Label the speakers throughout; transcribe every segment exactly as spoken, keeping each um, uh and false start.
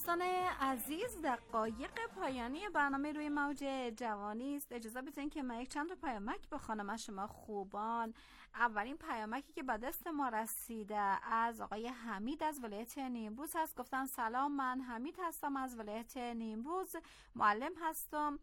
Speaker 1: دوستان عزیز، دقایق پایانی برنامه روی موج جوانی است. اجازه بدین که من یک چند تا پیامک بخوانم از شما خوبان. اولین پیامکی که به دست ما رسیده از آقای حمید از ولایت نیمروز هست. گفتن سلام، من حمید هستم از ولایت نیمروز، معلم هستم.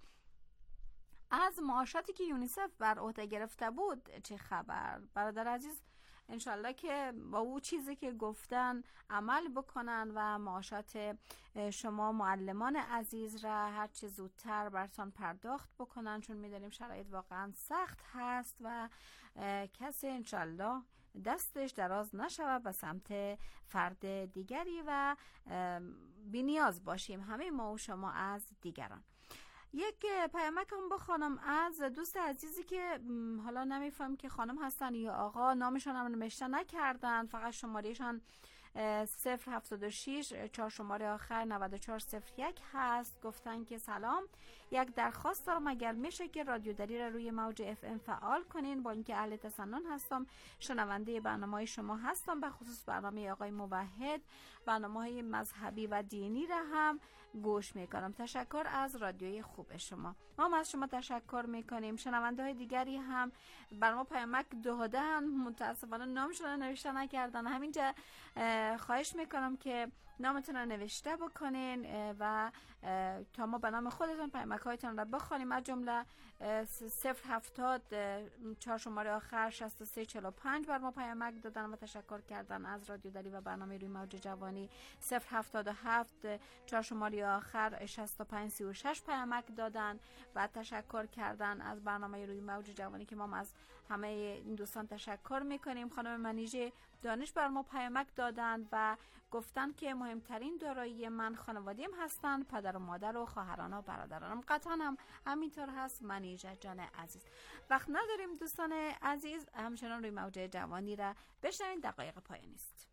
Speaker 1: از معاشاتی که یونیسف بر عهده گرفته بود چه خبر؟ برادر عزیز، انشالله که با او چیزی که گفتن عمل بکنن و معاشات شما معلمان عزیز را هر چه زودتر برتان پرداخت بکنن، چون میدونیم شرایط واقعا سخت هست و کسی انشالله دستش دراز نشود به سمت فرد دیگری و بی نیاز باشیم همه ما و شما از دیگران. یک پیامک هم بخوانم از دوست عزیزی که حالا نمیفهم که خانم هستن یا آقا، نامشان هم نوشته نکردن، فقط شمارهشان صفر هفتاد و شش چهار شماره آخر نود و چهار صفر یک هست. گفتن که سلام، یک درخواست دارم، اگر میشه که رادیو دری را روی موج اف ام فعال کنین. با اینکه اهل تسنن هستم، شنونده برنامه شما هستم، به خصوص برنامه آقای موحد، برنامه های مذهبی و دینی را هم گوش میکنم. تشکر از رادیوی خوب شما. ما هم از شما تشکر میکنیم. شنونده های دیگری هم بر ما پیامک دادن، متاسفانه نامشون نوشته نکردن. همینجا خواهش میکنم که نامتون رو نوشته بکنین و تا ما به نام خودتون پیامک هایتون رو بخونیم. از جمله صفر هفتاد چهار شماره آخر شصت و سه چهل و پنج بر ما پیامک دادن و تشکر کردن از رادیو دری و برنامه روی موج جوانی. صفر هفتاد و هفت چهار شماره آخر شصت و پنج سی و شش پیامک دادن و تشکر کردن از برنامه روی موج جوانی که ما از همه این دوستان تشکر میکنیم. خانم منیژه دانش بر ما پیامک دادن و گفتن که مهمترین دارایی من خانوادیم هستن، پدر و مادر و خواهران و برادرانم. قطعا هم همینطور هست منیژه جان عزیز. وقت نداریم دوستان عزیز، همچنان روی موج جوانی را بشنوید. دقایق پایانی است.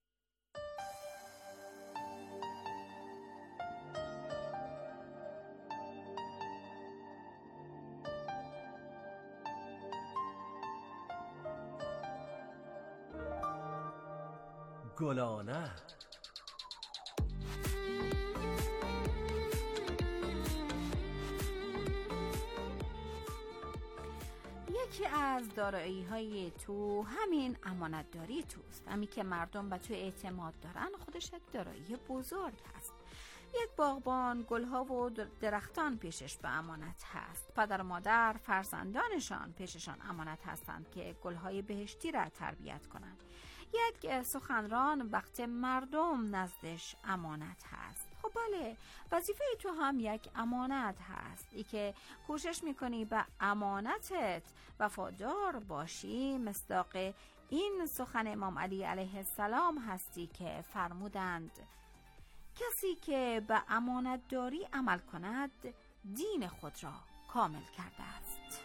Speaker 2: گلانه
Speaker 1: یکی از دارایی های تو همین امانتداری توست. همین که مردم به تو اعتماد دارن خودش یک دارایی بزرگ هست. یک باغبان گلها و درختان پیشش به امانت هست. پدر و مادر فرزندانشان پیششان امانت هستند که گلهای بهشتی را تربیت کنند. یک سخنران وقت مردم نزدش امانت هست. خب بله، وظیفه تو هم یک امانت هست. ای که کوشش میکنی به امانتت وفادار باشی، مصداق این سخن امام علی علیه السلام هستی که فرمودند کسی که به امانت داری عمل کند دین خود را کامل کرده است.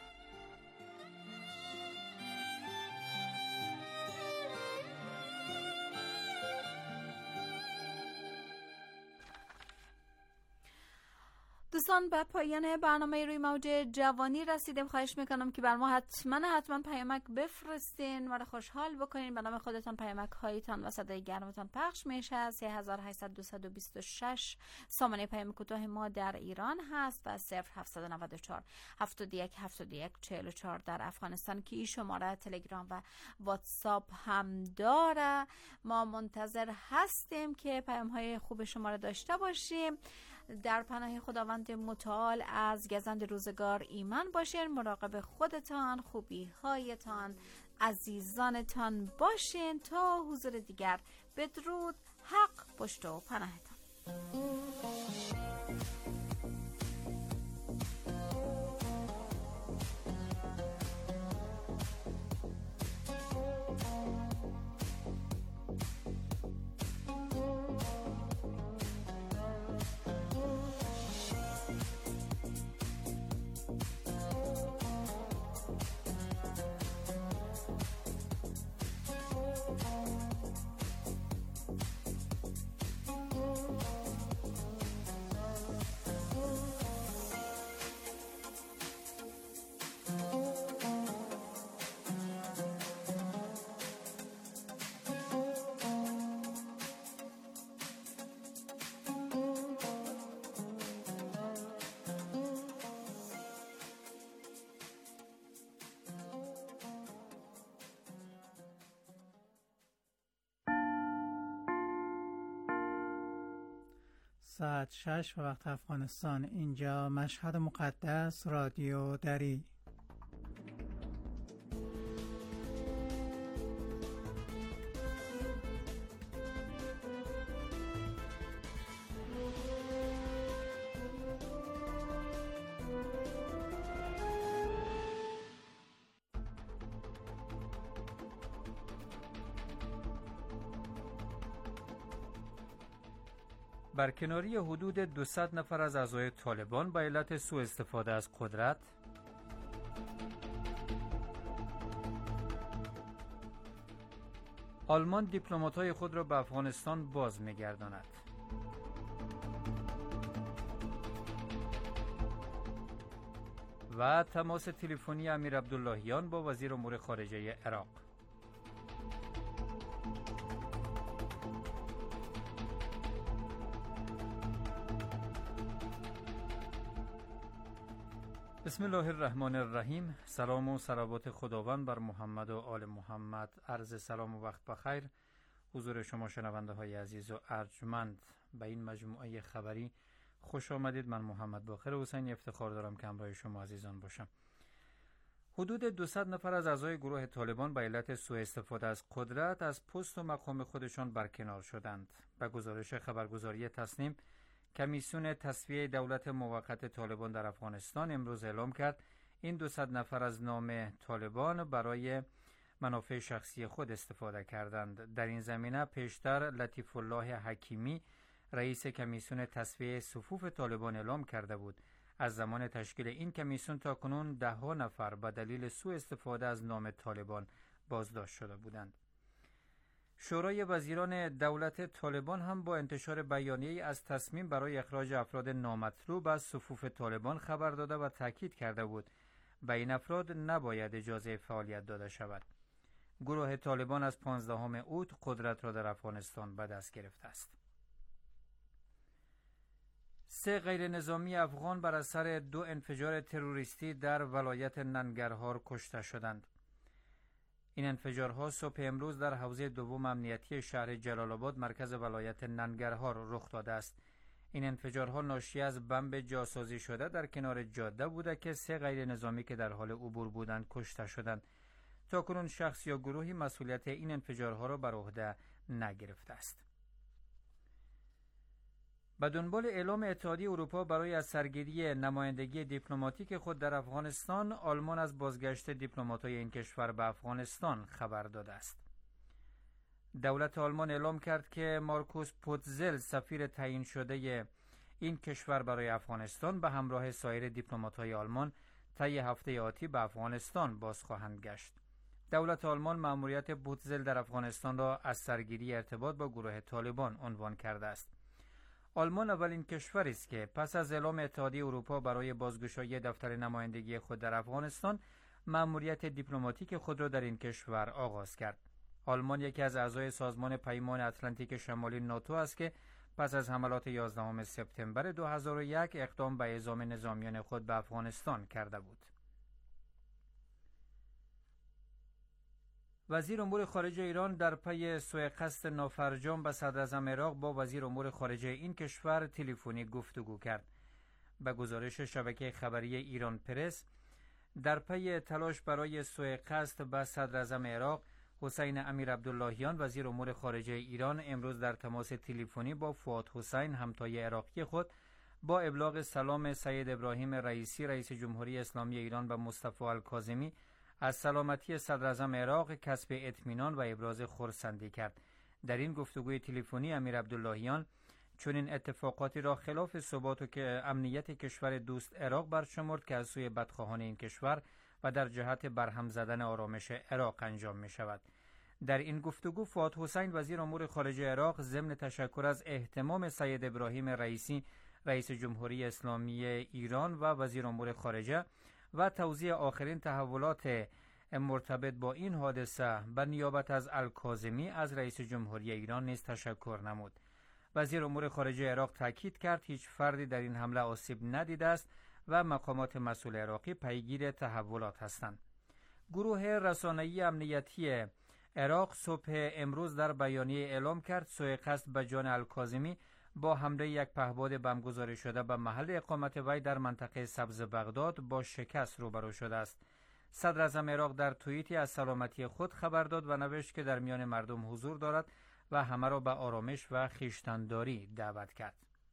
Speaker 1: دوستان، به پایان برنامه روی موج جوانی رسیدیم. خواهش میکنم که بر ما حتما حتما پیامک بفرستین، ما رو خوشحال بکنین. به نام خودتان پیامک هایتان و صدای گرمتان پخش میشه. سه هزار و هشتصد و بیست و شش سامانه پیام کوتاه ما در ایران هست و صفر هفتصد و نود و چهار هفتاد و یک هفتاد و یک چهل و چهار در افغانستان که این شماره تلگرام و واتساپ هم داره. ما منتظر هستیم که پیام های خوب شما رو داشته باشیم. در پناه خداوند متعال از گزند روزگار ایمن باشین. مراقب خودتان، خوبی هایتان، عزیزانتان باشین. تا حضور دیگر، بدرود. حق پشت و پناهتان.
Speaker 2: ساعت شش به وقت افغانستان. اینجا مشهد مقدس، رادیو دری.
Speaker 3: برکناری حدود دویست نفر از اعضای طالبان به علت سوء استفاده از قدرت، آلمان دیپلمات‌های خود را به افغانستان باز می‌گرداند. و تماس تلفنی امیر عبداللهیان با وزیر امور خارجه عراق. بسم الله الرحمن الرحیم. سلام و صلوات خداوند بر محمد و آل محمد. عرض سلام و وقت بخیر حضور شما شنونده های عزیز و ارجمند به این مجموعه خبری خوش آمدید. من محمد باقر حسینی افتخار دارم که همراه شما عزیزان باشم. حدود دویست نفر از اعضای گروه طالبان به علت سوء استفاده از قدرت از پست و مقام خودشان برکنار شدند. به گزارش خبرگزاری تسنیم، کمیسیون تصفیه دولت موقت طالبان در افغانستان امروز اعلام کرد این دویست نفر از نام طالبان برای منافع شخصی خود استفاده کردند. در این زمینه پیشتر لطیف الله حکیمی رئیس کمیسیون تصفیه صفوف طالبان اعلام کرده بود از زمان تشکیل این کمیسیون تا کنون ده ها نفر به دلیل سوء استفاده از نام طالبان بازداشت شده بودند. شورای وزیران دولت طالبان هم با انتشار بیانیه‌ای از تصمیم برای اخراج افراد نامطلوب از صفوف طالبان خبر داده و تاکید کرده بود به این افراد نباید اجازه فعالیت داده شود. گروه طالبان از پانزدهم اوت قدرت را در افغانستان به دست گرفته است. سه غیر نظامی افغان بر اثر دو انفجار تروریستی در ولایت ننگرهار کشته شدند. این انفجارها صبح امروز در حوزه دوم امنیتی شهر جلال آباد مرکز ولایت ننگرهار رخ داده است. این انفجارها ناشی از بمب جاسازی شده در کنار جاده بوده که سه غیر نظامی که در حال عبور بودند کشته شدند. تاکنون شخص یا گروهی مسئولیت این انفجارها را بر عهده نگرفته است. به دنبال اعلام اتحادیه اروپا برای از سرگیری نمایندگی دیپلماتیک خود در افغانستان، آلمان از بازگشت دیپلمات‌های این کشور به افغانستان خبر داده است. دولت آلمان اعلام کرد که مارکوس پوتزل سفیر تعیین شده این کشور برای افغانستان به همراه سایر دیپلمات‌های آلمان طی هفته آتی به افغانستان باز خواهند گشت. دولت آلمان مأموریت پوتزل در افغانستان را از سرگیری ارتباط با گروه طالبان عنوان کرده است. آلمان اولین کشوری است که پس از اعلام اتحادیه اروپا برای بازگشایی دفتر نمایندگی خود در افغانستان مأموریت دیپلماتیک خود را در این کشور آغاز کرد. آلمان یکی از اعضای سازمان پیمان اتلانتیک شمالی ناتو است که پس از حملات یازدهم سپتامبر دو هزار و یک اقدام به اعزام نظامیان خود به افغانستان کرده بود. وزیر امور خارجه ایران در پی سوء قصد نافرجام به صدراعظم عراق با وزیر امور خارجه این کشور تلفنی گفتگو کرد. به گزارش شبکه خبری ایران پرس، در پی تلاش برای سوء قصد به صدراعظم عراق، حسین امیر عبداللهیان وزیر امور خارجه ایران امروز در تماس تلفنی با فؤاد حسین همتای عراقی خود با ابلاغ سلام سید ابراهیم رئیسی رئیس جمهوری اسلامی ایران به مصطفی الکاظمی از سلامتی صدراعظم عراق کسب اطمینان و ابراز خرسندی کرد. در این گفتگوی تلفنی امیر عبداللهیان چنین اتفاقاتی را خلاف ثبات و که امنیت کشور دوست عراق برشمرد که از سوی بدخواهان این کشور و در جهت برهم زدن آرامش عراق انجام می شود. در این گفتگو فؤاد حسین وزیر امور خارجه عراق ضمن تشکر از اهتمام سید ابراهیم رئیسی رئیس جمهوری اسلامی ایران و وزیر امور خارجه و توضیح آخرین تحولات مرتبط با این حادثه به نیابت از الکاظمی از رئیس جمهوری ایران نیز تشکر نمود. وزیر امور خارجه عراق تاکید کرد هیچ فردی در این حمله آسیب ندیده است و مقامات مسئول عراقی پیگیر تحولات هستند. گروه رسانه‌ای امنیتی عراق صبح امروز در بیانیه اعلام کرد سوء قصد به جان الکاظمی با حمله یک پهپاد بمبگذاری شده به محل اقامت وی در منطقه سبز بغداد با شکست روبرو شده است. صدر اعظم عراق در توییتی از سلامتی خود خبر داد و نوشت که در میان مردم حضور دارد و همه را به آرامش و خویشتن‌داری دعوت کرد.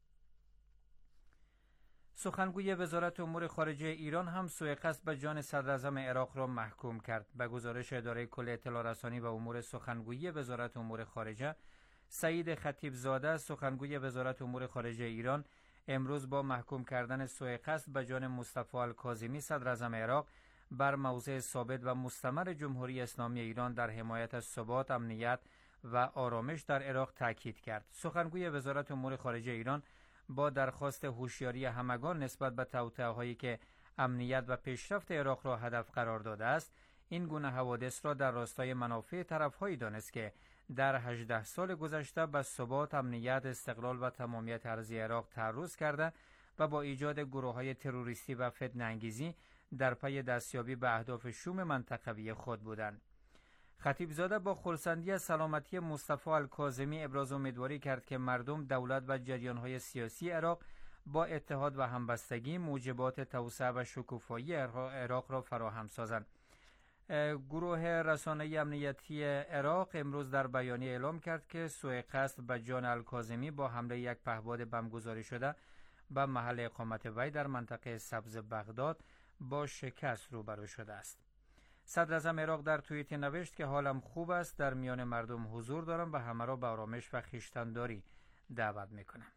Speaker 3: سخنگوی وزارت امور خارجه ایران هم سوء قصد به جان صدر اعظم عراق را محکوم کرد. به گزارش اداره کل اطلاع رسانی و امور سخنگویی وزارت امور خارجه، سعید خطیب زاده سخنگوی وزارت امور خارجه ایران امروز با محکوم کردن سوء قصد به جان مصطفی الکاظمی صدر اعظم عراق بر موضع ثابت و مستمر جمهوری اسلامی ایران در حمایت از ثبات، امنیت و آرامش در عراق تاکید کرد. سخنگوی وزارت امور خارجه ایران با درخواست هوشیاری همگان نسبت به توطئه‌هایی که امنیت و پیشرفت عراق را هدف قرار داده است، این گونه حوادث را در راستای منافع طرف‌هایی دانست که در هجده سال گذشته به ثبات، امنیت، استقلال و تمامیت ارضی عراق تعرض کرده و با ایجاد گروه‌های تروریستی و فتنه‌انگیزی در پی دستیابی به اهداف شوم منطقوی خود بودند. خطیب زاده با خرسندی از سلامتی مصطفی الکاظمی ابراز امیدواری کرد که مردم، دولت و جریان‌های سیاسی عراق با اتحاد و همبستگی موجبات توسعه و شکوفایی عراق را فراهم سازند. گروه رسانه‌ای امنیتی عراق امروز در بیانیه اعلام کرد که سوء قصد به جان الکاظمی با حمله یک پهپاد بمبگذاری شده به محل اقامت وی در منطقه سبز بغداد با شکست روبرو شده است. صدر اعظم عراق در توییت نوشت که حالم خوب است، در میان مردم حضور دارم و همه را به آرامش و خویشتن‌داری دعوت میکنم.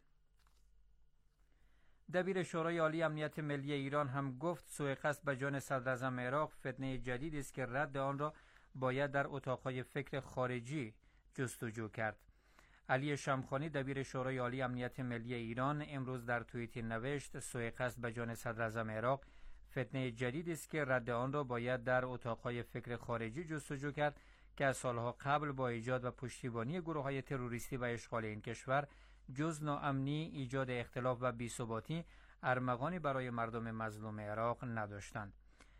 Speaker 3: دبیر شورای عالی امنیت ملی ایران هم گفت سوء قصد به جان صدر اعظم عراق فتنه جدیدی است که رد آن را باید در اتاقهای فکر خارجی جستجو کرد. علی شمخانی دبیر شورای عالی امنیت ملی ایران امروز در توییتی نوشت سوء قصد به جان صدر اعظم عراق فتنه جدیدی است که رد آن را باید در اتاقهای فکر خارجی جستجو کرد که از سالها قبل با ایجاد و پشتیبانی گروه‌های تروریستی و اشغال این کشور جز ناامنی، ایجاد اختلاف و بی‌ثباتی ارمغانی برای مردم مظلوم عراق نداشتند.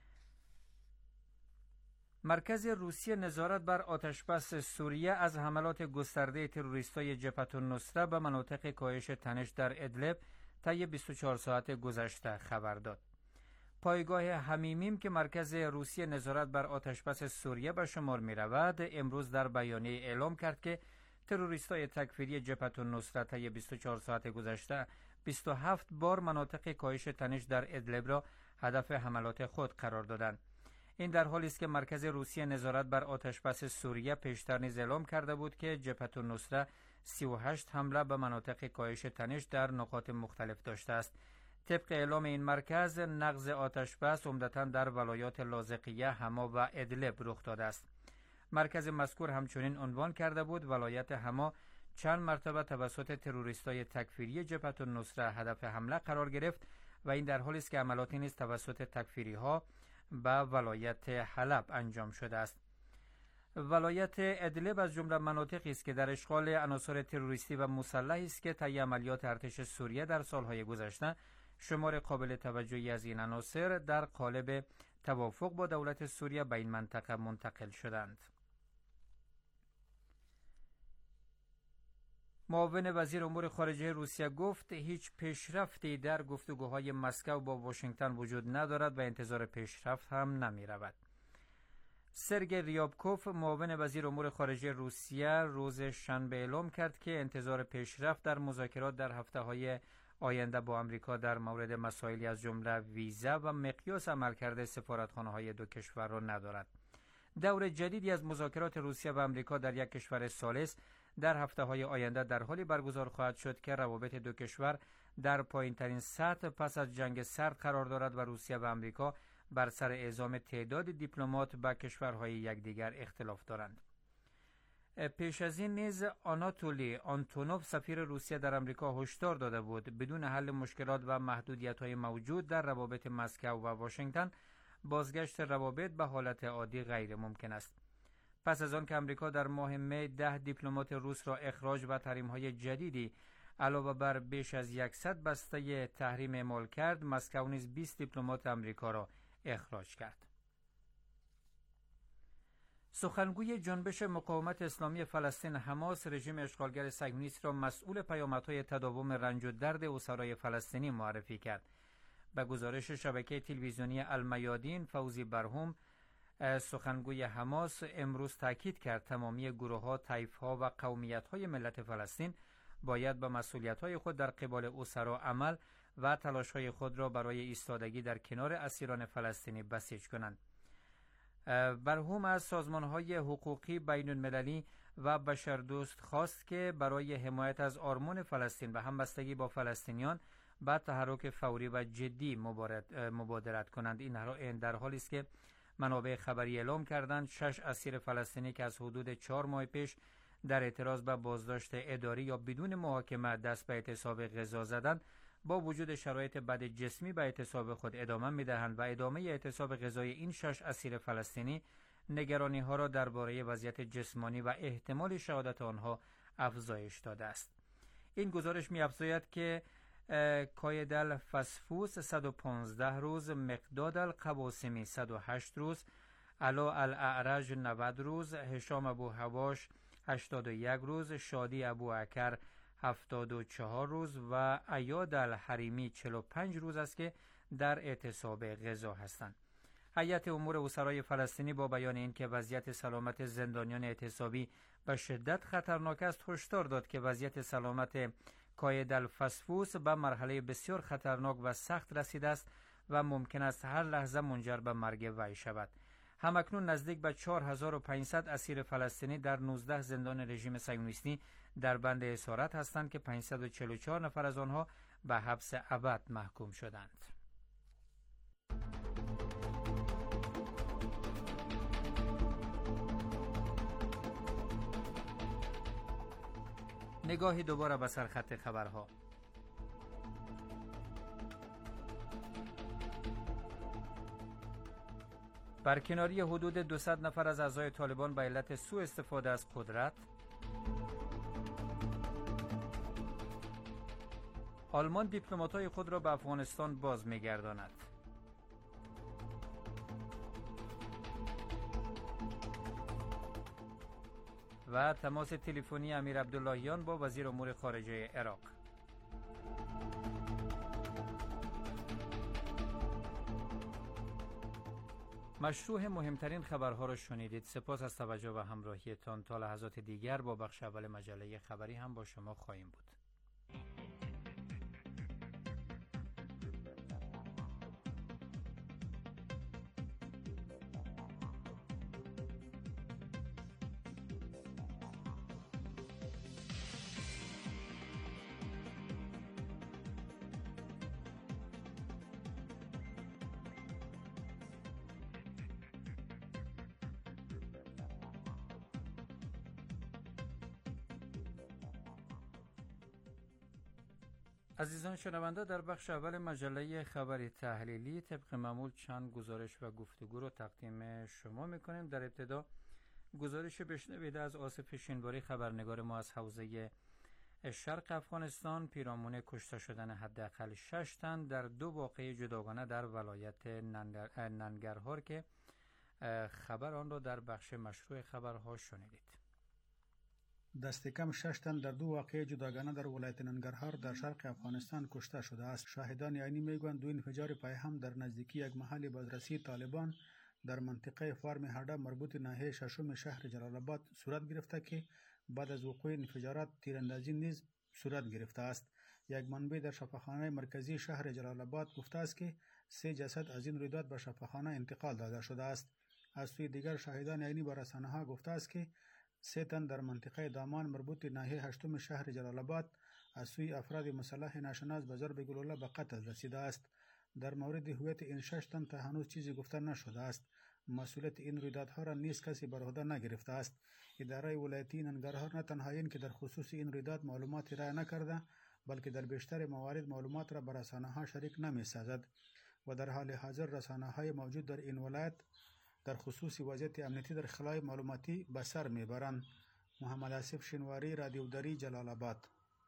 Speaker 3: مرکز روسیه نظارت بر آتشبس سوریه از حملات گسترده تروریستای جبهة النصره به مناطق کاهش تنش در ادلب طی بیست و چهار ساعت گذشته خبر داد. پایگاه حمیمیم که مرکز روسیه نظارت بر آتشبس سوریه به شمار می رود، امروز در بیانیه اعلام کرد که تروریستای تکفیری جبهة النصره طی بیست و چهار ساعت گذشته بیست و هفت بار مناطق کاهش تنش در ادلب را هدف حملات خود قرار دادند. این در حالی است که مرکز روسیه نظارت بر آتشبس سوریه پیشتر نیز اعلام کرده بود که جبهة النصره سی و هشت حمله به مناطق کاهش تنش در نقاط مختلف داشته است. طبق اعلام این مرکز، نقض آتشبس عمدتاً در ولایات لاذقیه، حما و ادلب رخ داده است. مرکز مذکور همچنین عنوان کرده بود ولایت حما چند مرتبه توسط تروریستای تکفیری جبهة النصره هدف حمله قرار گرفت و این در حالی است که عملاتی نیز توسط تکفیری ها به ولایت حلب انجام شده است. ولایت ادلب از جمله مناطقی است که در اشغال عناصر تروریستی و مسلحی است که طی عملیات ارتش سوریه در سالهای گذشته شمار قابل توجهی از این عناصر در قالب توافق با دولت سوریه به این منطقه منتقل شدند. معاون وزیر امور خارجه روسیه گفت هیچ پیشرفتی در گفتگوهای مسکو با واشنگتن وجود ندارد و انتظار پیشرفت هم نمی رود. سرگئی ریابکوف معاون وزیر امور خارجه روسیه روز شنبه اعلام کرد که انتظار پیشرفت در مذاکرات در هفته‌های آینده با آمریکا در مورد مسائلی از جمله ویزا و مقیاس عملکرد سفارتخانه‌های دو کشور را ندارد. دور جدیدی از مذاکرات روسیه و آمریکا در یک کشور ثالث در هفته‌های آینده در حالی برگزار خواهد شد که روابط دو کشور در پایین‌ترین سطح پس از جنگ سرد قرار دارد و روسیه و آمریکا بر سر اعزام تعداد دیپلمات به کشورهای یکدیگر اختلاف دارند. پیش از این نیز آناتولی آنتونوف سفیر روسیه در آمریکا هشدار داده بود بدون حل مشکلات و محدودیت‌های موجود در روابط مسکو و واشنگتن بازگشت روابط به حالت عادی غیر ممکن است. پس از آن که آمریکا در ماه می ده دیپلمات روس را اخراج و تحریم‌های جدیدی علاوه بر بیش از صد بسته تحریم اعمال کرد، مسکو نیز بیست دیپلمات آمریکا را اخراج کرد. سخنگوی جنبش مقاومت اسلامی فلسطین حماس رژیم اشغالگر صهیونیست را مسئول پیامدهای تداوم رنج و درد اسرای فلسطینی معرفی کرد. به گزارش شبکه تلویزیونی المیادین، فوزی برهوم سخنگوی حماس امروز تاکید کرد تمامی گروه‌ها، طایف‌ها و قومیت‌های ملت فلسطین باید به مسئولیت‌های خود در قبال اسرا عمل و تلاش‌های خود را برای ایستادگی در کنار اسیران فلسطینی بسیج کنند. برهوم از سازمان‌های حقوقی بین‌المللی و بشردوست خواست که برای حمایت از آرمان فلسطین و همبستگی با فلسطینیان به تحرک فوری و جدی مبادرت کنند. این در حالی است که منابع خبری اعلام کردند شش اسیر فلسطینی که از حدود چهار ماه پیش در اعتراض به بازداشت اداری یا بدون محاکمه دست به اعتصاب غذا زدند، با وجود شرایط بد جسمی به اعتصاب خود ادامه می‌دهند و ادامه اعتصاب غذایی این شش اسیر فلسطینی نگرانی ها را درباره وضعیت جسمانی و احتمال شهادت آنها افزایش داده است. این گزارش می‌افزاید که کاید الفسفوس صد و پانزده روز، مقداد القواسمی صد و هشت روز، علا الاعرج نود روز، هشام ابو حواش هشتاد و یک روز، شادی ابو عکر هفتاد و چهار روز و عیاد الحریمی چهل و پنج روز است که در اعتصاب غذا هستند. هیئت امور اسرای فلسطینی با بیان اینکه وضعیت سلامت زندانیان اعتصابی به شدت خطرناک است، هشدار داد که وضعیت سلامت کاید الفسفوس به مرحله بسیار خطرناک و سخت رسیده است و ممکن است هر لحظه منجر به مرگ وی شود. همکنون نزدیک به چهار هزار و پانصد اسیر فلسطینی در نوزده زندان رژیم صهیونیستی در بند اسارت هستند که پانصد و چهل و چهار نفر از آنها به حبس ابد محکوم شدند. نگاهی دوباره به سرخط خبرها. برکناری حدود دویست نفر از اعضای طالبان به علت سوء استفاده از قدرت. آلمان دیپلمات‌های خود را به افغانستان باز می‌گرداند. و تماس تلفنی امیر عبداللهیان با وزیر امور خارجه عراق. مشروع مهمترین خبرها را شنیدید. سپاس از توجه و همراهیتان. تا لحظات دیگر با بخش اول مجله خبری هم با شما خواهیم بود. عزیزان شنونده، در بخش اول مجله خبری تحلیلی طبق معمول چند گزارش و گفتگو رو تقدیم شما میکنیم. در ابتدا گزارش بشنویده از آصف شینواری، خبرنگار ما از حوزه شرق افغانستان، پیرامون کشته شدن حداقل شش تن در دو واقعه جداگانه در ولایت ننگرهار که خبر آن را در بخش مشروع خبرها شنیدید.
Speaker 4: دست کم شش تن در دو واقعه جداگانه در ولایت ننگرهار در شرق افغانستان کشته شده است. شاهدان عینی میگویند دو انفجار پای هم در نزدیکی یک محل بازرسی طالبان در منطقه فارم هرده مربوط ناحیه ششم شهر جلال آباد صورت گرفته که بعد از وقوع انفجارات تیراندازی نیز صورت گرفته است. یک منبع در شفاخانه مرکزی شهر جلال آباد گفته است که سه جسد از این رویداد به شفاخانه انتقال داده شده است. از سوی دیگر شاهدان عینی با رسانه‌ها گفته است که سه تن در منطقه دامان مربوط ناحیه هشتم شهر جلال آباد از سوی افراد مسلح ناشناس به ضرب گلوله به قتل رسیده است. در مورد هویت این شش تن تا هنوز چیزی گفته نشده است. مسئولیت این رویدادها را نیز کسی بر عهده نگرفته است. اداره ولایتی ننگرهار نه تنها این که در خصوص این رویداد معلومات ارائه نکرده، بلکه در بیشتر موارد معلومات را به رسانه‌ها شریک نمی‌سازد و در حال حاضر رسانه‌های موجود در این ولایت در خصوص وضعیت امنیتی در خلای معلوماتی به سر میبرند. محمد آصف شینواری، رادیو دری، جلال آباد.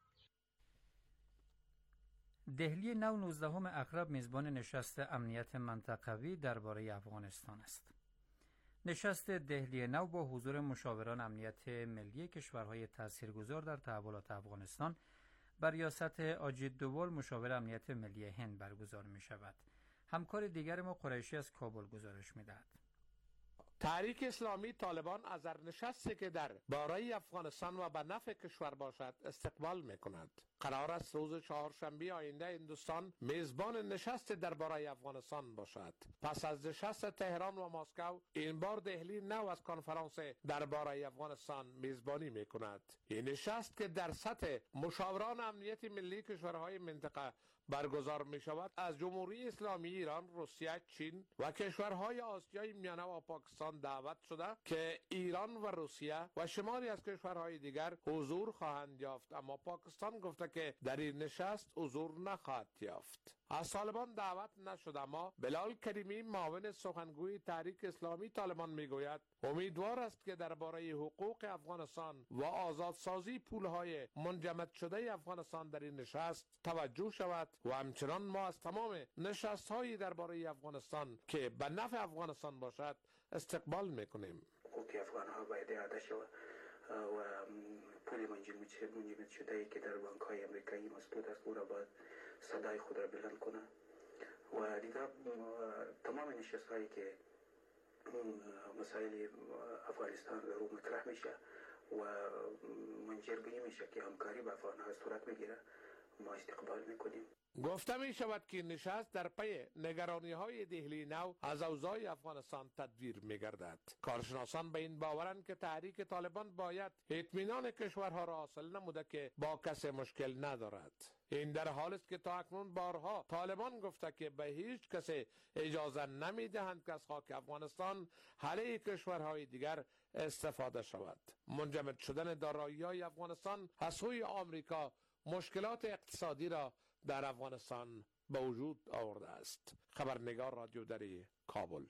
Speaker 3: دهلی نو نوزدهم اغرب میزبان نشست امنیت منطقوی درباره افغانستان است. نشست دهلی نو با حضور مشاوران امنیت ملی کشورهای تاثیرگذار در تحولات افغانستان بر ریاست اجیت دووال مشاور امنیت ملی هند برگزار می شود. همکار دیگر ما قریشی از کابل گزارش می دهد.
Speaker 5: تحریک اسلامی طالبان از هر نشستی که در باره افغانستان و به نفع کشور باشد استقبال می کند. قرار است روز چهارشنبه آینده هندوستان میزبان نشست درباره افغانستان باشد. پس از نشست تهران و مسکو، این بار دهلی نو از کنفرانس درباره افغانستان میزبانی می کند. این نشست که در سطح مشاوران امنیت ملی کشورهای منطقه برگزار می شود، از جمهوری اسلامی ایران، روسیه، چین و کشورهای آسیای میانه و پاکستان دعوت شده که ایران و روسیه و شماری از کشورهای دیگر حضور خواهند یافت، اما پاکستان گفته که در این نشست حضور نخواهد یافت. از طالبان دعوت نشد، اما بلال کریمی معاون سخنگوی تحریک اسلامی طالبان میگوید امیدوار است که درباره حقوق افغانستان و آزادسازی پولهای منجمد شده افغانستان در این نشست توجه شود و همچنان ما از تمام نشست‌های درباره افغانستان که به نفع افغانستان باشد استقبال میکنیم.
Speaker 6: حقوق افغان‌ها باید اعاده شود و پول منجمد شده ای که در بانک‌های امریکایی مسدود است او را باید صدای خود را بلند کنه و دیگر تمام نشست‌هایی که مسائل افغانستان در او مطرح میشه و منجر به این میشه که همکاری با افغان‌ها صورت بگیره، ما استقبال میکنیم.
Speaker 5: گفته می شود که نشست در پی نگرانی های دهلی نو از اوضاع افغانستان تدویر می گردد. کارشناسان به این باورند که تحریک طالبان باید اطمینان کشورها را حاصل نموده که با کسی مشکل ندارد. این در حال است که تا اکنون بارها طالبان گفته که به هیچ کسی اجازه نمی دهند که از خاک افغانستان علیه کشورهای دیگر استفاده شود. منجمد شدن دارایی‌های افغانستان از سوی آمریکا مشکلات اقتصادی را در افغانستان به وجود آورده است. خبرنگار رادیو دری، کابل.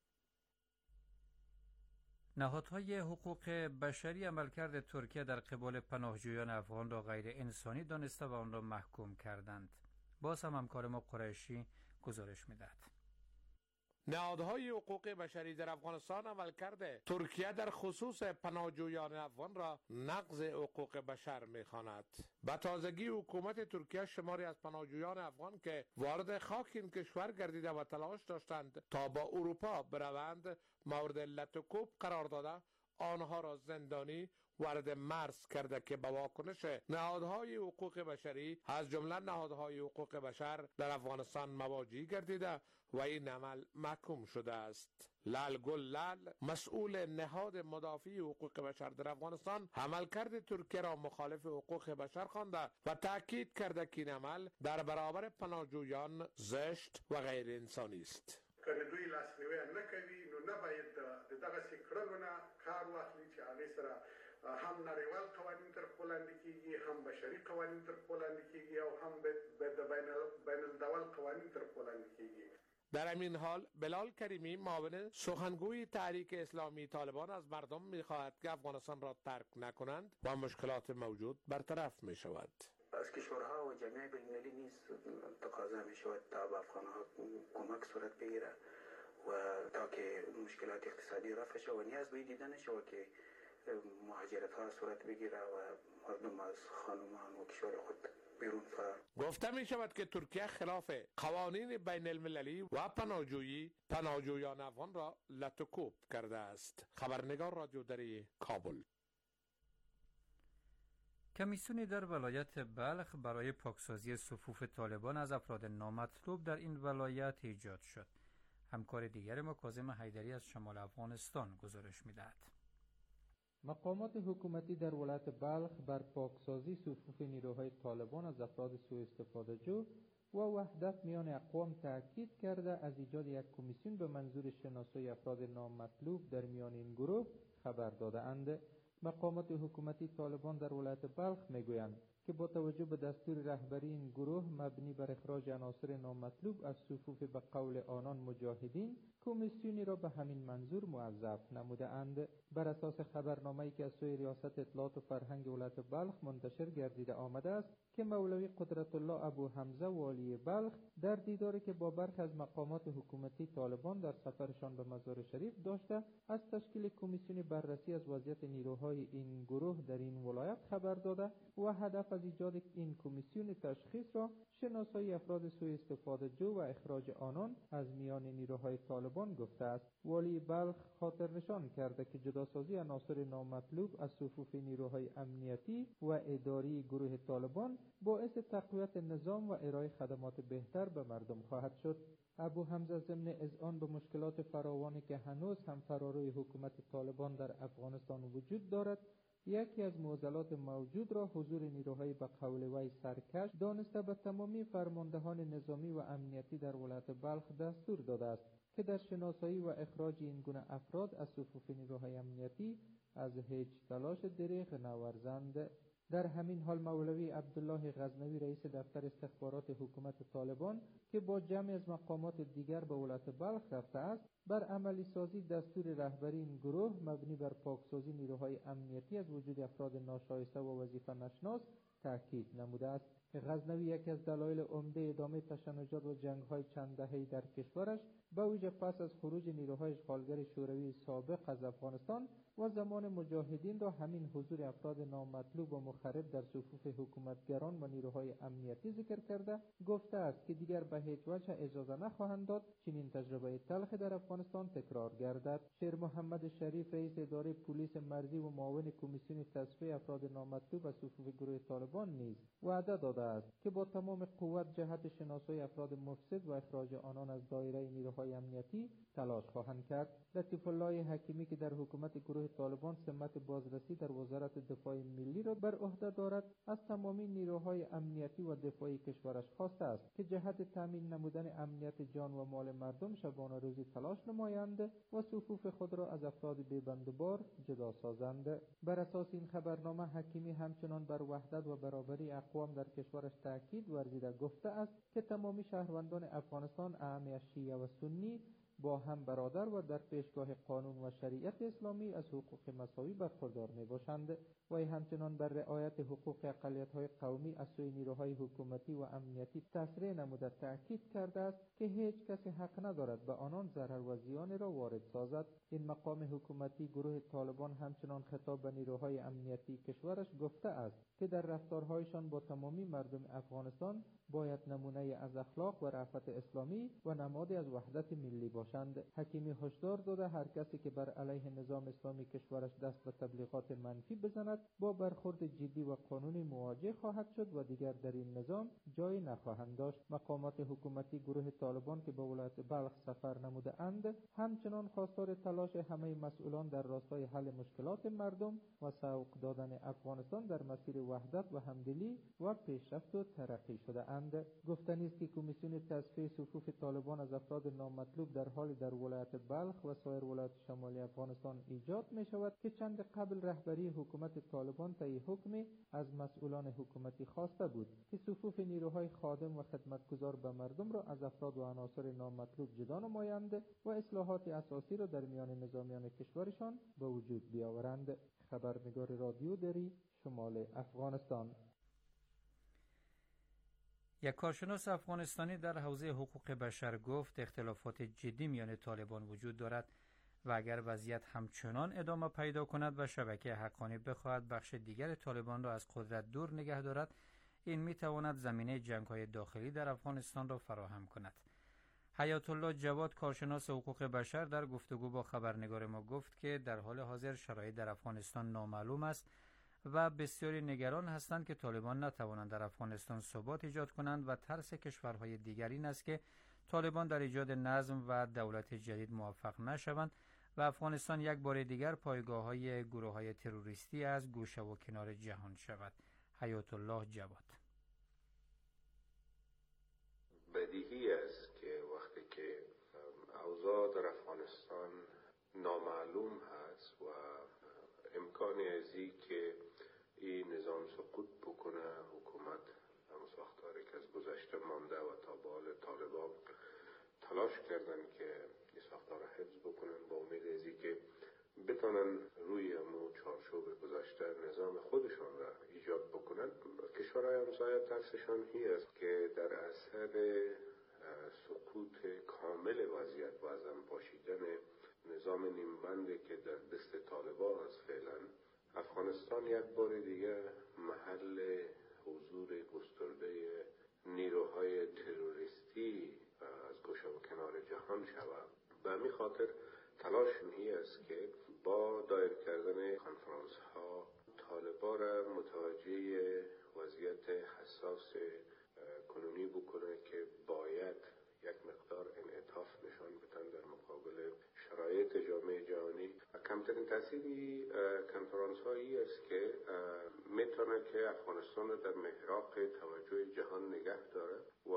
Speaker 3: نهادهای حقوق بشری عملکرد ترکیه در قبال پناهجویان افغان را غیر انسانی دانسته و آن را محکوم کردند. باز هم همکار ما قریشی گزارش می‌دهد.
Speaker 5: نهادهای حقوق بشری در افغانستان عملکرد ترکیه در خصوص پناهجویان افغان را نقض حقوق بشر می‌خواند. به تازگی حکومت ترکیه شماری از پناهجویان افغان که وارد خاک این کشور گردیده و تلاش داشتند تا با اروپا بروند مورد لطکوب قرار داده آنها را زندانی وارد مرز کرده که به واکنش نهادهای حقوق بشری از جمله نهادهای حقوق بشر در افغانستان مواجه گردیده و این عمل محکوم شده است. لال گل لال، مسئول نهاد مدافع حقوق بشر در افغانستان، عملکرد ترکیه را مخالف حقوق بشر خوانده و تاکید کرده که این عمل در برابر پناهجویان زشت و غیر انسانی است.
Speaker 7: کنه دوی لاسنیوی نکوي نو نه باید دغه سکړنو نه کار واخلي چې هغه سره هم نړیوال قوانین تر خپل لاندې کیږي، هم بشري قوانین تر خپل لاندې کیږي او هم د بین الدول قوانین تر خپل لاندې کیږي.
Speaker 5: در همین حال بلال کریمی معاون سخنگوی تحریک اسلامی طالبان از مردم می‌خواهد که افغانستان را ترک نکنند و مشکلات موجود برطرف می‌شود.
Speaker 6: از کشورها و جامعه بین‌المللی نیز تقاضا می‌شود تا به افغان‌ها کمک صورت بگیره و تا که مشکلات اقتصادی رفع شود و نیاز به دیدن شود که مهاجرت‌ها صورت بگیره و مردم از خانمان و کشور خود بیرون فرار.
Speaker 5: گفته می شود که ترکیه خلاف قوانین بین المللی و پناهجویی پناهجویان افغان را لطکوب کرده است. خبرنگار رادیو دری، کابل.
Speaker 3: کمیسیونی در ولایت بلخ برای پاکسازی صفوف طالبان از افراد نامطلوب در این ولایت ایجاد شد. همکار دیگر ما کاظم حیدری از شمال افغانستان گزارش می‌دهد.
Speaker 8: مقامات حکومتی در ولایت بلخ بر پاکسازی صفوف نیروهای طالبان از افراد سوء استفاده جو و وحدت میان اقوام تاکید کرده از ایجاد یک کمیسیون به منظور شناسایی افراد نامطلوب در میان این گروه خبر داده اند. مقامات حکومتی طالبان در ولایت بلخ میگویند که با توجه به دستور رهبری این گروه مبنی بر اخراج عناصر نامطلوب از صفوف به قول آنان مجاهدین، کمیسیونی را به همین منظور موظف نموده اند. بر اساس خبرنامه‌ای که از سوی ریاست اطلاعات و فرهنگ ولایت بلخ منتشر گردیده آمده است که مولوی قدرت الله ابو حمزه والی بلخ در دیداری که با برخی از مقامات حکومتی طالبان در سفرشان به مزار شریف داشته، از تشکیل کمیسیون بررسی از وضعیت نیروهای این گروه در این ولایت خبر داده و هدف از ایجاد این کمیسیون تشخیص را شناسایی افراد سوء استفاده جو و اخراج آنان از میان نیروهای طالبان گفته است. والی بلخ خاطر نشان کرده که جداسازی عناصر نامطلوب از صفوف نیروهای امنیتی و اداری گروه طالبان باعث تقویت نظام و ارائه خدمات بهتر به مردم خواهد شد. ابو حمزه ضمن اذعان به مشکلات فراوانی که هنوز هم فراروی حکومت طالبان در افغانستان وجود دارد، یکی از معضلات موجود را حضور نیروهای به قول وی سرکش دانسته به تمامی فرماندهان نظامی و امنیتی در ولایت بلخ دستور داده است که در شناسایی و اخراج این گونه افراد از صفوف نیروهای امنیتی از هیچ تلاش دریغ نورزند. در همین حال مولوی عبدالله غزنوی رئیس دفتر استخبارات حکومت طالبان که با جمعی از مقامات دیگر به ولایت بلخ رفته است، بر عملی سازی دستور رهبری این گروه مبنی بر پاکسازی نیروهای امنیتی از وجود افراد ناشایسته و وظیفه نشناس تاکید نموده است. غزنوی یکی از دلایل عمده ادامه تشنجات و جنگ‌های چند دهه‌ای در کشورش به ویژه پس از خروج نیروهای اشغالگر شوروی سابق از افغانستان و زمان مجاهدین را همین حضور افراد نامطلوب و مخرب در صفوف حکومتگران و نیروهای امنیتی ذکر کرده، گفته است که دیگر به هیچ وجه اجازه نخواهند داد چنین تجربه تلخ در افغانستان تکرار گردد. شیر محمد شریف رئیس اداره پلیس مرزی و معاون کمیسیون تصفیه افراد نامطلوب از صفوف گروه طالبان نیز وعده داده است که با تمام قوت جهت شناسایی افراد مفسد و اخراج آنان از دایره نیروهای امنیتی تلاش خواهند کرد. لطیف الله حکیمی که در حکومت گروه طالبان سمت بازرسی در وزارت دفاع ملی را بر عهده دارد، از تمامی نیروهای امنیتی و دفاعی کشورش خواسته است که جهت تامین نمودن امنیت جان و مال مردم شبانه روزی تلاش نمایند و صفوف خود را از افراد بی‌بندوبار جدا سازند. بر اساس این خبرنامه حکیمی همچنان بر وحدت و برابری اقوام در کشورش تاکید ورزیده گفته است که تمامی شهروندان افغانستان اعم شیعه و سنی با هم برادر و در پیشگاه قانون و شریعت اسلامی از حقوق مساوی برخوردار می باشند. و همچنان بر رعایت حقوق اقلیت‌های قومی از سوی نیروهای حکومتی و امنیتی تصریح نموده تاکید کرده است که هیچ کسی حق ندارد به آنان ضرر و زیانی را وارد سازد. این مقام حکومتی گروه طالبان همچنان خطاب به نیروهای امنیتی کشورش گفته است که در رفتارهایشان با تمامی مردم افغانستان باید نمونه از اخلاق و رأفت اسلامی و نمادی از وحدت ملی باشند. حکیمی هشدار داده هر کسی که بر علیه نظام اسلامی کشورش دست به تبلیغات منفی بزند با برخورد جدی و قانونی مواجه خواهد شد و دیگر در این نظام جایی نخواهند داشت. مقامات حکومتی گروه طالبان که به ولایت بلخ سفر نموده اند همچنان خواستار تلاش همه مسئولان در راستای حل مشکلات مردم و سوق دادن افغانستان در مسیر وحدت و همدلی و پیشرفت و ترقی شده اند. گفتنی است که کمیسیون تصفیه صفوف طالبان از افراد نامطلوب در حال در ولایت بلخ و سایر ولایات شمالی افغانستان ایجاد می شود که چند قبل رهبری حکومت طالبان طی حکمی از مسئولان حکومتی خواسته بود که صفوف نیروهای خادم و خدمتگزار به مردم را از افراد و عناصر نامطلوب جدا نمایند و اصلاحات اساسی را در میان نظامیان کشورشان به وجود بیاورند. خبرنگار رادیو دری، شمال افغانستان.
Speaker 3: یک کارشناس افغانستانی در حوزه حقوق بشر گفت اختلافات جدی میان طالبان وجود دارد و اگر وضعیت همچنان ادامه پیدا کند و شبکه حقانی بخواهد بخش دیگر طالبان را از قدرت دور نگه دارد، این میتواند زمینه جنگ‌های داخلی در افغانستان را فراهم کند. حیات الله جواد کارشناس حقوق بشر در گفتگو با خبرنگار ما گفت که در حال حاضر شرایط در افغانستان نامعلوم است و بسیاری نگران هستند که طالبان نتوانند در افغانستان ثبات ایجاد کنند و ترس کشورهای دیگر این است که طالبان در ایجاد نظم و دولت جدید موفق نشوند و افغانستان یک بار دیگر پایگاه‌های گروه‌های تروریستی از گوشه و کنار جهان شود. حیات الله جواد:
Speaker 9: بدیهی است که وقتی که اوضاع در افغانستان نامعلوم هست و امکان امکان ازی که این نظام سقوط بکنه، حکومت هم ساختاری که از گذشته مانده و تا به حال طالبان تلاش کردن که این ساختار حفظ بکنن با امید ازی که بتونن روی امو چارچوب گذشته نظام خودشان را ایجاد بکنن. کشورهای همسایه ترسشان هی است که در اثر سقوط کامل وضعیت و از هم پاشیدن نظام نیمبندی که در دست طالبان است فعلا، افغانستان یک بار دیگه محل حضور گسترده نیروهای تروریستی از گوشه و کنار جهان شود. به همین خاطر تلاش می است که با دایر کردن کنفرانس ها طالبان را متوجه وضعیت حساس کنونی بکنه که باید یک مقدار انعطاف نشان بدن در مقابل شرایط جامعه جهانی. کمترین تأثیری کنفرانس هایی است که میتونه که افغانستان را در محراق توجه جهان نگه داره و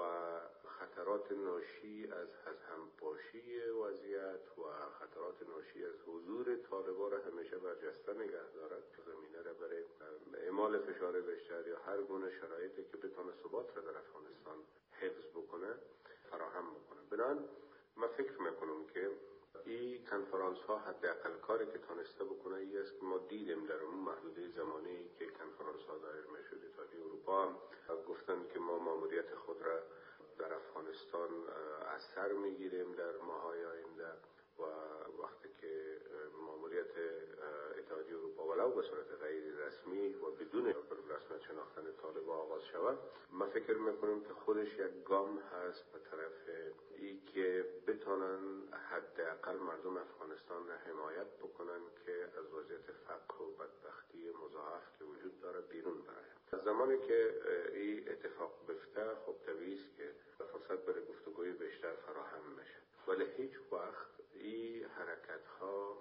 Speaker 9: خطرات ناشی از از همپاشی وضعیت و خطرات ناشی از حضور طالبان را همیشه برجسته نگه دارد، زمینه را برای اعمال فشار بیشتر یا هر گونه شرایطی که بتونه ثبات را در افغانستان حفظ بکنه فراهم بکنه. بنابراین من فکر میکنم که این کنفرانس ها حداقل کاری که تانسته بکنه ای است که ما دیدیم در اون محدوده زمانی که کنفرانس ها دایر میشد. اتحادیه اروپا هم گفتن که ما ماموریت خود را در افغانستان از سر میگیریم در ماهای آینده و وقتی که ماموریت اتحادیه اروپا ولو به صورت غیر رسمی و بدون رسمیت شناختن طالبان آغاز شود، من فکر میکنم که خودش یک گام هست به طرف ای که بتونن حداقل مردم افغانستان را حمایت بکنن که از وضعیت فقر و بدبختی مضاعف که وجود داره بیرون برن. زمانی که این اتفاق بفته خب طبیعی است که فرصت برای گفتگوی بیشتر فراهم میشه، ولی هیچ وقت این حرکت ها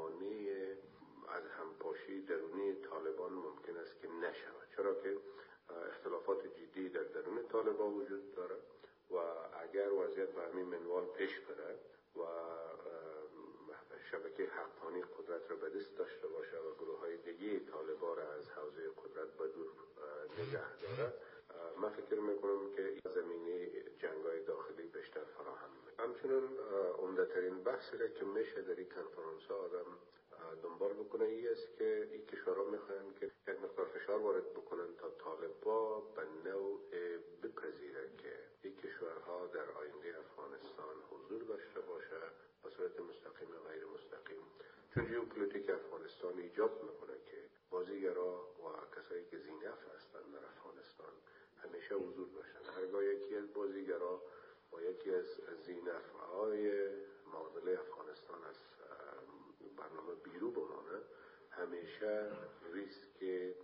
Speaker 9: مانع از همپاشی درونی طالبان ممکن است که نشود، چرا که اختلافات جدی در درون طالبان وجود داره و اگر وضعیت به همین منوال پیش بره و شبکه حقانی قدرت را به دست داشته باشه و گروه های دیگه طالبان را از حوزه قدرت به دور نگه داره، من فکر میکنم که زمینه جنگ‌های داخلی بیشتر فراهم میشه. همچنین عمده‌ترین بحثی را که میشه در این کنفرانس ها آدم دنبال بکنه ای است که این کشورها میخواین که یک مقدار فشار وارد بکنن تا طالبا به نوع بپذیره که این کشورها در آینده افغانستان حضور داشته باشه به صورت مستقیم و غیر مستقیم، چون ژئوپلیتیک افغانستان ایجاب میکنه که بازیگرا و کسایی که ذی‌نفع هستند در افغانستان همیشه حضور داشتن. هرگاه یکی از بازیگرا و یکی از ذی‌نفع‌های معادله افغانستان از برنامه بیرو بمانه، همیشه ریسک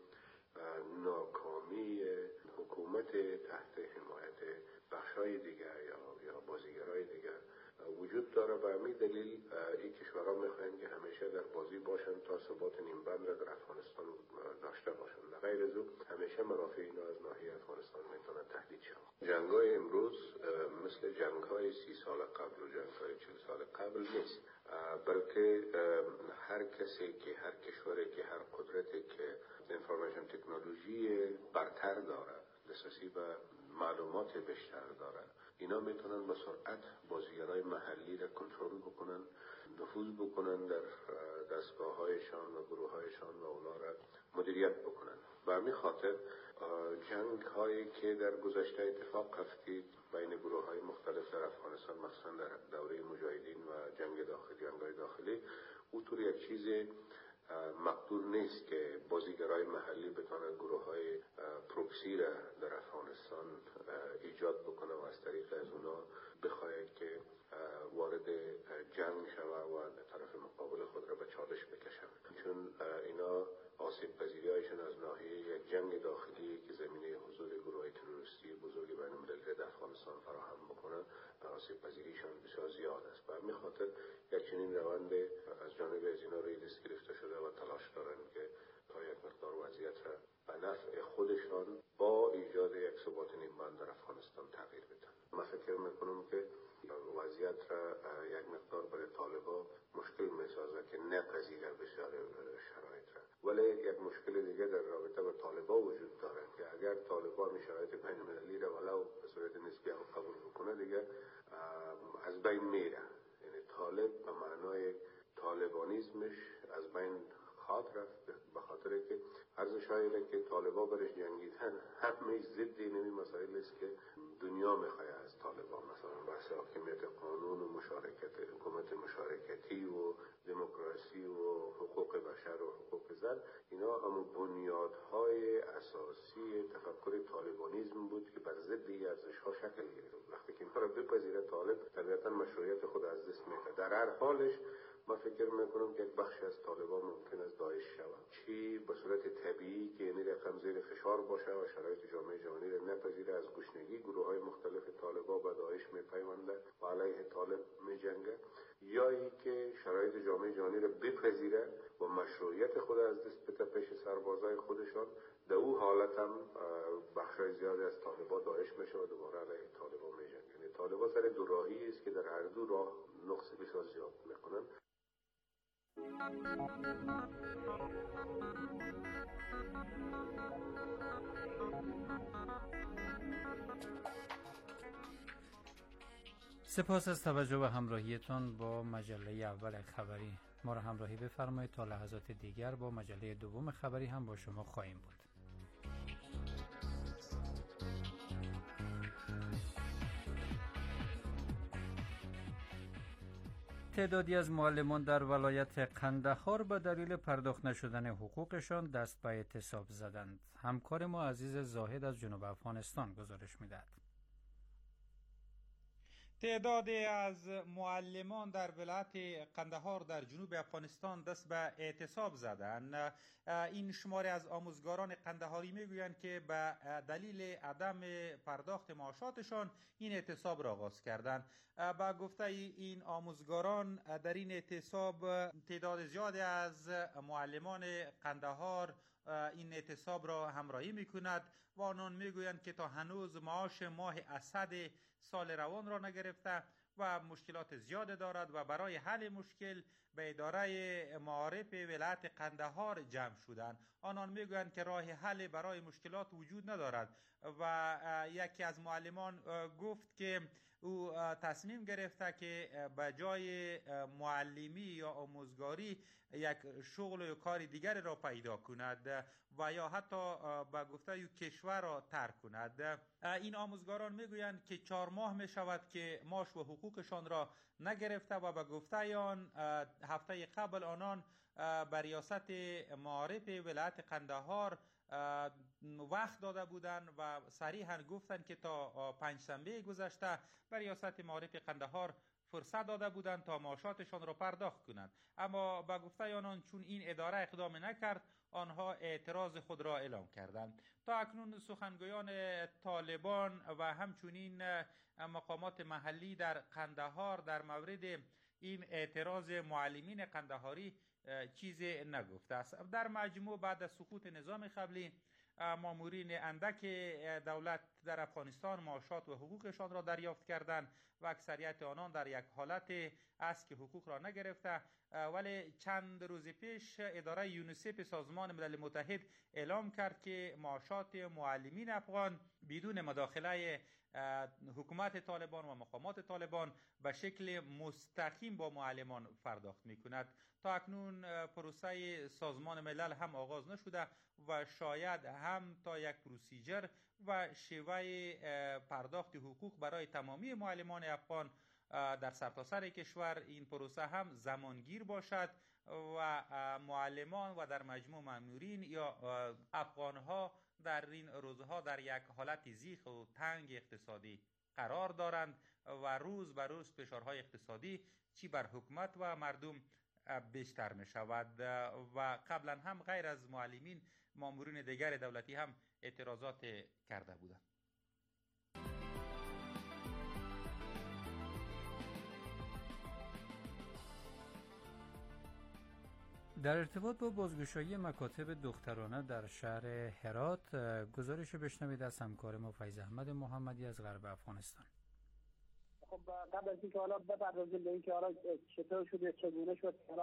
Speaker 9: ناکامی حکومت تحت حمایت بخشای دیگر یا یا بازیگرای دیگر وجود داره. به همین دلیل این کشورها میخواین که همیشه در بازی باشن تا ثبات نیمبند را در افغانستان داشته باشن. غیر از او همیشه منافع اینا از ناحیه افغانستان میتونه تهدید شود. جنگ‌های امروز مثل جنگ‌های سی سال قبل و جنگ‌های چهل سال قبل نیست، بلکه هر کسی که هر کشوری که هر قدرتی که انفورمیشن تکنولوژی برتر داره، دسترسی به معلومات بیشتر داره، اینا میتونن با سرعت بازیگرای محلی را کنترل بکنن، نفوذ بکنن در دستگاه‌هایشان و گروه‌هایشان و اونا را مدیریت بکنن. به همین خاطر جنگ هایی که در گذشته اتفاق افتید بین گروه های مختلف در افغانستان، مثلا در دوره مجاهدین و جنگ داخلی، جنگ‌های داخلی، او طور یک چیز مقدور نیست که بازیگرای محلی بتونن گروه های پروکسی را در افغانستان ایجاد بکنه و از طریق از اونا بخواهد که وارد جنگ شوه و طرف مقابل خود را به چالش بکشن، چون اینا آسیب پذیری هایشون از ناحیه یک جنگ داخلی که زمینه حضور گروه تروریستی بزرگ بین المللی در افغانستان فراهم بکنه، آسیب پذیریشان بسیار زیاد است. به همین خاطر یک چنین روند از جانب از اینا روی دست گرفته شده و تلاش دارن که تا یک مقدار وضعیت را به نفع خودشان با ایجاد یک ثبات نیمبند در افغانستان تغییر بدن. من فکر میکنم که وضعیت را یک مقدار برای طالبان مشکل میسازه که نپذیره بسیار شرایط را، ولی یک مشکل دیگه در رابطه با طالبان وجود داره که اگر طالبان شرایط بین المللی را ولو به صورت نسبی هم قبول بکنه دیگه از بین میره. یعنی طالب به معنای طالبانیزمش از بین خواهد رفت، به خاطر که عرض شایله که طالبان برش جنگیدن همه ضد این مسائل است که دنیا میخواه از طالبان، مثلا بحث حاکمیت قانون و مشارکت حکومت مشارکتی و دموکراسی و حقوق بشر و حقوق زن، اینا اما بنیادهای اساسی تفکر طالبانیزم بود که بر ضد این ارزش‌ها شکل گرفت. وقتی که اینها را بپذیره طالب طبیعتا مشروعیت خود از دست میده. در هر حالش ما فکر میکنم که یک بخشی از طالبان ممکن است داعش شود، چی به صورت طبیعی که یعنی رقم زیر فشار باشه و شرایط جامعه جهانی را نپذیره. از گشنگی گروه های مختلف طالبان به داعش میپیونده و علیه طالب میجنگه، یا ای که شرایط جامعه جهانی را بپذیره و مشروعیت خود از دست بده پیش سربازای خودشان. در او حالت هم بخشای زیادی از طالبان داعش میشه و دوباره علیه طالبان میجنگه. یعنی طالبان سر دو راهی است که در هر دو راه نقص بسیار زیاد میکنن.
Speaker 3: سپاس از توجه و همراهیتان با مجله اول خبری. ما را همراهی بفرمایید تا لحظات دیگر با مجله دوم خبری هم با شما خواهیم بود. تعدادی از معلمان در ولایت قندهار به دلیل پرداخت نشدن حقوقشان دست به اعتصاب زدند. همکار ما عزیز زاهد از جنوب افغانستان گزارش می‌دهد.
Speaker 8: تعدادی از معلمان در ولایت قندهار در جنوب افغانستان دست به اعتصاب زدند. این شماره از آموزگاران قندهاری میگویند که به دلیل عدم پرداخت معاشاتشان این اعتصاب را آغاز کردند. با گفته این آموزگاران در این اعتصاب تعداد زیادی از معلمان قندهار این اعتصاب را همراهی میکند و آنان میگویند که تا هنوز معاش ماه اسد سال روان را نگرفته و مشکلات زیاد دارد و برای حل مشکل به اداره معارف ولایت قندهار جمع شدند. آنان میگویند که راه حل برای مشکلات وجود ندارد و یکی از معلمان گفت که او تصمیم گرفته که به جای معلمی یا آموزگاری یک شغل یا کار دیگر را پیدا کند و یا حتی به گفته کشور را ترک کند. این آموزگاران میگویند که چهار ماه می شود که معاش و حقوقشان را نگرفته و به گفته آن هفته قبل آنان به ریاست معارف ولایت قندهار وقت داده بودند و صریحا گفتند که تا پنجشنبه گذشته به ریاست معارف قندهار فرصت داده بودند تا معاشاتشان را پرداخت کنند، اما به گفته آنان چون این اداره اقدام نکرد آنها اعتراض خود را اعلام کردند. تا اکنون سخنگویان طالبان و همچنین مقامات محلی در قندهار در مورد این اعتراض معلمین قندهاری چیزی نگفته است. در مجموع بعد از سقوط نظام قبلی مامورین اندک دولت در افغانستان معاشات و حقوقشان را دریافت کردند و اکثریت آنان در یک حالت است که حقوق را نگرفته، ولی چند روز پیش اداره یونیسف سازمان ملل متحد اعلام کرد که معاشات معلمین افغان بدون مداخله حکومت طالبان و مقامات طالبان به شکل مستقیم با معلمان پرداخت می کند. تا اکنون پروسه سازمان ملل هم آغاز نشده و شاید هم تا یک پروسیجر و شیوه پرداخت حقوق برای تمامی معلمان افغان در سرتاسر کشور این پروسه هم زمانگیر باشد و معلمان و در مجموع مامورین یا افغانها در این روزها در یک حالت زیغ و تنگ اقتصادی قرار دارند و روز به روز فشارهای اقتصادی چی بر حکومت و مردم بیشتر می شود و قبلا هم غیر از معلمین مامورین دیگر دولتی هم اعتراضات کرده بودند.
Speaker 3: در ارتباط با بازگشایی مکاتب دخترانه در شهر هرات گزارش بشنوید از همکار ما فیض احمد محمدی از غرب افغانستان.
Speaker 10: خب قبل از اینکه حالا بپردازیم به اینکه حالا چطور شده چگونه شد حالا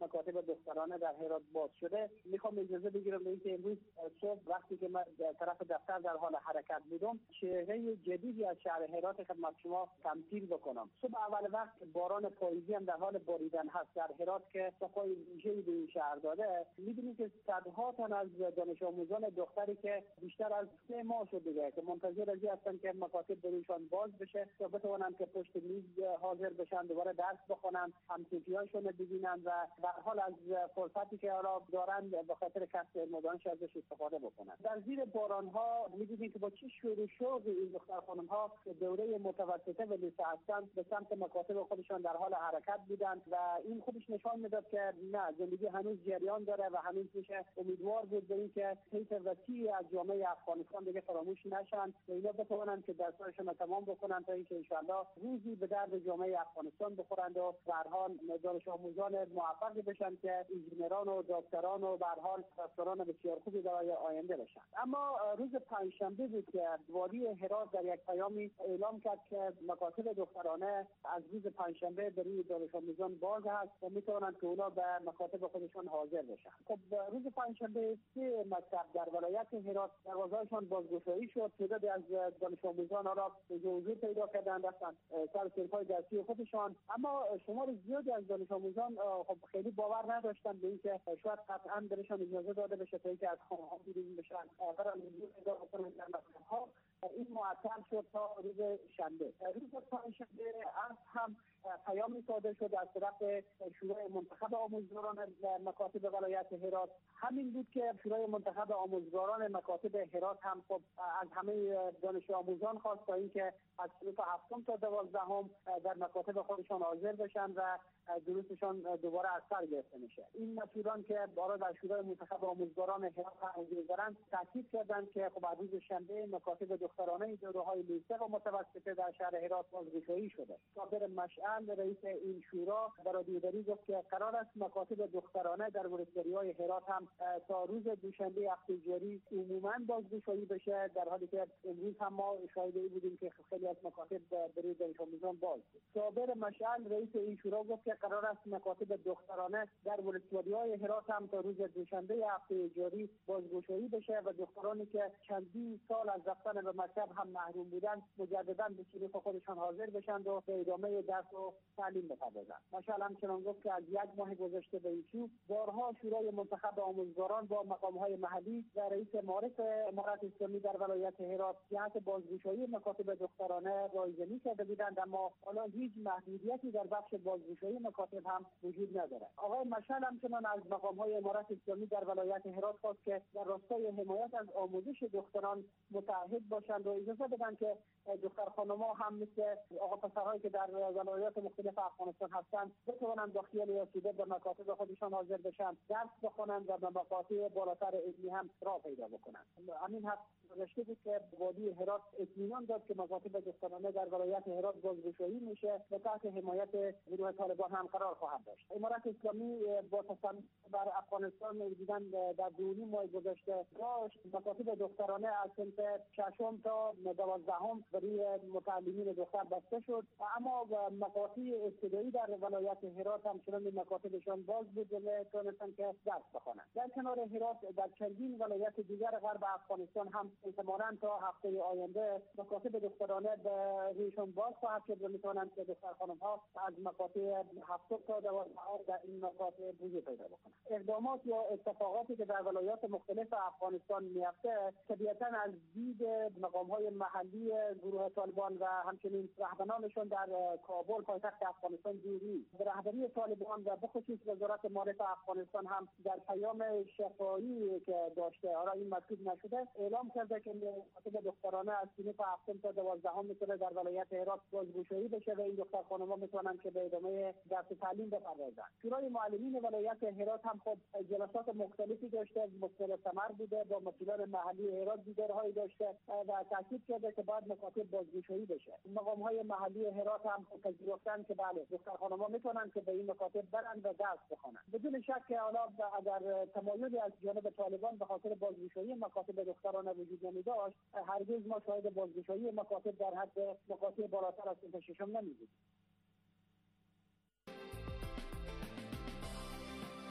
Speaker 10: مکاتب دخترانه در هرات باز شده. میخوام اجازه بگیرم اینکه امروز صبح وقتی که من طرف دفتر در حال حرکت بودم چهره جدیدی از شهر هرات خدمت شما تمثیل بکنم. صبح اول وقت باران پاییزی هم در حال باریدن هست در هرات که سقای ویژه‌ای به این شهر داده. می‌بینید که صدها تن از دانش آموزان دختری که بیشتر از سه ماه شده که منتظر ازی هستن که مکاتب برایشان باز بشه تا بتوانن که پشت میز حاضر بشن، دوباره درس بخونن، هم‌تیپی‌هاشون ببینن و در حال از فرصتی که حالا دارن به خاطر کسب علم ازش استفاده بکنن. در زیر باران‌ها می‌بینید که با چه شور و شوق این دختر خانم‌ها دوره متوسطه و لیسه هستن به سمت مکاتب خودشان در حال حرکت بودند و این خودش نشان میداد که نه، زندگی هنوز جریان داره و هنوز میشه امیدوار بود به اینکه طیف وسیعی از جامعه افغانستان دیگه فراموش نشن و اینا بتوانن که درساشون تمام بکنن تا اینکه انشالله روزی به درد جامعه افغانستان بخورند و به هر حال دانش آموزان موفقی بشن که انجینران و دکتران و به هر حال دکتران بسیار خوبی برای آینده بشن. اما روز پنجشنبه بود که والی هرات در یک پیامی اعلام کرد که مکاتب دخترانه از روز پنجشنبه برای دانش آموزان باز هست و میتونن که اونا به مکاتب خودشون حاضر بشن. خب روز پنجشنبه سه مکتب در ولایت هرات دروازه‌هاشون بازگشایی شد. تعدادی از دانش آموزان را حضور پیدا کردن رفتن سر کلپای درسی خودشان، اما شمار زیادی از دانش آموزان خب خیلی باور نداشتن به اینکه شاید قطعا برشان اجازه داده بشه تا اینکه از خانه‌ها بیرون بشن برای حضور پیدا بکنن در مکتب‌ها. این معطل شد تا روز شنبه. روز پنجشنبه هم پیامی صادر شد از طرف شورای منتخب آموزگاران مکاتب ولایت هرات. همین بود که شورای منتخب آموزگاران مکاتب هرات هم خب از همه دانش آموزان خواست تا اینکه از صنف هفتم تا دوازدهم در مکاتب خودشان حاضر بشن و دروسشان دوباره از سر گرفته میشه. این مسئولان که برای در شورای منتخب آموزگاران هرات حاضر دارند تاکید کردند که خب از روز شنبه مکاتب دخترانه دوره‌های لیسه و متوسطه در شهر هرات بازگشایی شده. صابر مشعل رئیس این شورا در رادیوداری گفت که قرار است مکاتب دخترانه در ولسوالی‌های هرات هم تا روز دوشنبه هفته جاری عموماً بازگشایی بشه، در حالی که امروز هم ما شاهد این بودیم که خیلی از مکاتب برای دانش آموزان باز بود. صابر مشعل رئیس این شورا گفت که قرار است مکاتب دخترانه در ولسوالی‌های هرات هم تا روز دوشنبه هفته جاری بازگشایی بشه و دخترانی که چندین سال از رفتن به مکتب هم محروم بودن مجددا به صنف خودشان حاضر بشن و به ادامه درس و تعلیم بپردازند. مشعل همچنان گفت که از یک ماه گذشته به این سو بارها شورای منتخب آموزگاران با مقام‌های محلی و رئیس معارف امارت اسلامی در ولایت هرات جهت بازگشایی مکاتب دخترانه رایزنی کرده بودند، اما حالا هیچ محدودیتی در بخش بازگشایی مکاتب هم وجود ندارد. آقای مشعل همچنان از مقام‌های امارت اسلامی در ولایت هرات خواست که در راستای حمایت از آموزش دختران متعهد باشند و اجازه بدن که دختر خانم‌ها هم مثل آقا پسرهایی که در ولایات مختلف افغانستان هستند بتوانند با خیال یاسوده به مکاتب خودشان حاضر بشن، درس بخونند و به مکاتب بالاتر علمی هم راه پیدا بکنند. همین هفته گذشته بود که وادی هرات اطمینان داد که مکاتب دخترانه در ولایت هرات بازگشایی میشه و تحت حمایت گروه طالبان هم قرار خواهد داشت. امارت اسلامی با تسلط بر افغانستان دیدن در دو نیم ماه گذشته داشت مکاتب دخترانه از سنف ششم تا دوازدهم برای متعلمین دختر بسته شد، اما مکاتب ابتدایی در ولایت هرات همچنان مکاتبشان باز بود و تونستن که درس بخوانند. در کنار هرات در چندین ولایت دیگر غرب افغانستان هم احتمالاً تا هفته آینده مکاتب دخترانه به رویشان باز خواهد شد و میتونند که دختر خانم‌ها از مکاتب هفتم تا دوازدهم در این مکاتب وجود پیدا بکنند. اقدامات یا اتفاقاتی که در ولایات مختلف افغانستان میفته طبیعتاً از دید مقام‌های محلی گروه طالبان و همچنین رهبرانشون در کابل پایتخت افغانستان دوری به رهبری طالبان و به خصوص وزارت معارف افغانستان هم در پیام شفاهی که داشته، حالا این مطلوب نشده، اعلام کرده که مکاتب دخترانه از صنف هفتم تا دوازدهم میتونه در ولایت هرات بازگشایی بشه و این دختر خانم‌ها میتونن که به ادامه درس و تعلیم بپردازند. شورای معلمین ولایت هرات هم خود جلسات مختلفی داشته، مثمر ثمر بوده، با مسئولان محلی هرات دیدارهایی داشته و تاکید کرده که باید مکاتب بازگشایی بشه. مقام‌های محلی هرات هم پذیرفتن که بله دختر خانم‌ها میتونن که به این مکاتب برن و درس بخونن. بدون شک که حالا اگر تمایلی از جانب طالبان به خاطر بازگشایی مکاتب دخترانه وجود نمی‌داشت، هرگز ما شاهد بازگشایی مکاتب در حد مکاتب بالاتر از صنف ششم نمی‌بودیم.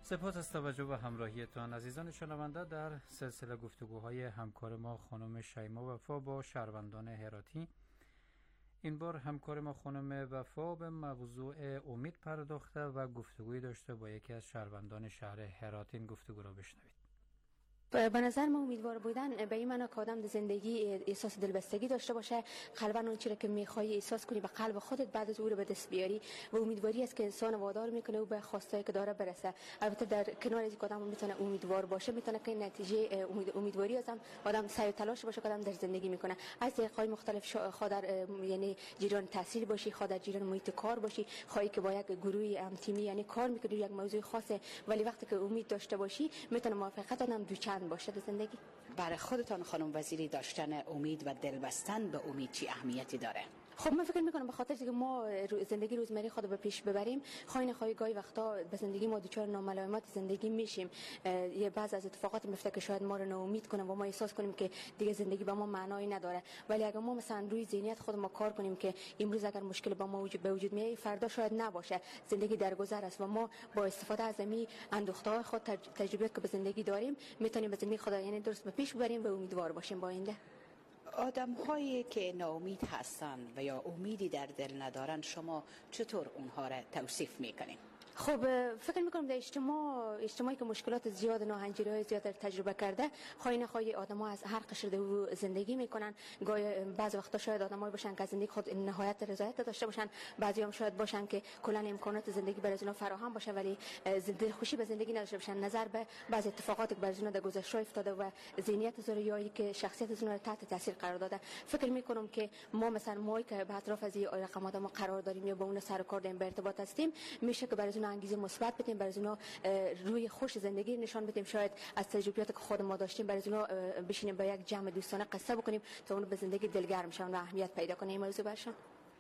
Speaker 3: سپاس از توجه و همراهیتان. عزیزان شنونده، در سلسله گفتگوهای همکار ما خانم شیما وفا با شهروندان هراتی، این بار همکار ما خانم وفا به موضوع امید پرداخته و گفتگوی داشته با یکی از شهروندان شهر هرات. این گفتگو را بشنوید.
Speaker 11: به نظر ما امیدوار بودن به این معنی که آدم در زندگی احساس دلبستگی داشته باشه، قلبا اون چیزی که میخوای احساس کنی به قلب خودت بعد از اون به دست بیاری و امیدواری است که انسان وادار میکنه و به خواستایی که داره برسه. البته در کنار از اینکه آدم میتونه امیدوار باشه، میتونه که نتیجه امید امیدواری ازم آدم سعی و تلاش باشه که آدم در زندگی میکنه. از طریقای مختلف خاطر یعنی جریان تحصیل باشی، خاطر جریان محیط کار باشی، خواهی که با یک گروه هم تیمی یعنی کار میکنی یک موضوع خاصه، ولی وقتی که امید داشته باشی میتونه موفقیت آدم دوچند باشه در زندگی.
Speaker 12: برای خودتان خانم وزیری داشتن امید و دلبستن به امید چی اهمیتی داره؟
Speaker 11: خب من فکر میکنم به خاطر اینکه ما زندگی روزمره خود به پیش ببریم، خواهی نخواهی گاهی وقتا به زندگی ما دچار ناملایمات زندگی میشیم. یه بعض از اتفاقات میفته که شاید ما رو ناامید کنه و ما احساس کنیم که دیگه زندگی به ما معنایی نداره. ولی اگر ما مثلا روی ذهنیت خود ما کار کنیم که امروز اگر مشکل با ما وجود به وجود میاد، فردا شاید نباشه، زندگی در گذر است و ما با استفاده از این اندوخته‌های خود تجربیات که به زندگی داریم میتونیم به زندگی خود یعنی درست به پیش ببریم و امیدوار باشیم با آینده.
Speaker 12: آدم هایی که ناامید هستن و یا امیدی در دل ندارن، شما چطور اونها را توصیف میکنین؟
Speaker 11: خب فکر میکنم در اجتماع اجتماعی که مشکلات زیاد ناهنجاری‌های زیاد تجربه کرده، خواهی نخواهی آدم‌ها از هر قشر در زندگی میکنن. گاهی بعضی وقتا شاید آدمایی باشن که زندگی خود نهایت رضایت داشته باشن، بعضی هم شاید باشن که کلا امکانات زندگی برای اونها فراهم باشه ولی زندگی خوشی به زندگی نداشته باشن. نظر به بعضی اتفاقات که برای اونها در گذشته افتاده و ذهنیت زوریایی که شخصیت اونها تحت تاثیر قرار داده. فکر میکنم که ما مثلا ما که به اطراف از این رقم آدم قرار داریم یا با اون سر و کار داریم، به ارتباط هستیم، میشه که برای انگیزه مثبت بدیم، برای اونا روی خوش زندگی نشان بدیم. شاید از تجربیاتی که خود ما داشتیم برای اونا بشینیم به یک جمع دوستانه قصه بکنیم تا اون به زندگی دلگرم شون و اهمیت پیدا کنه این موضوع برشون.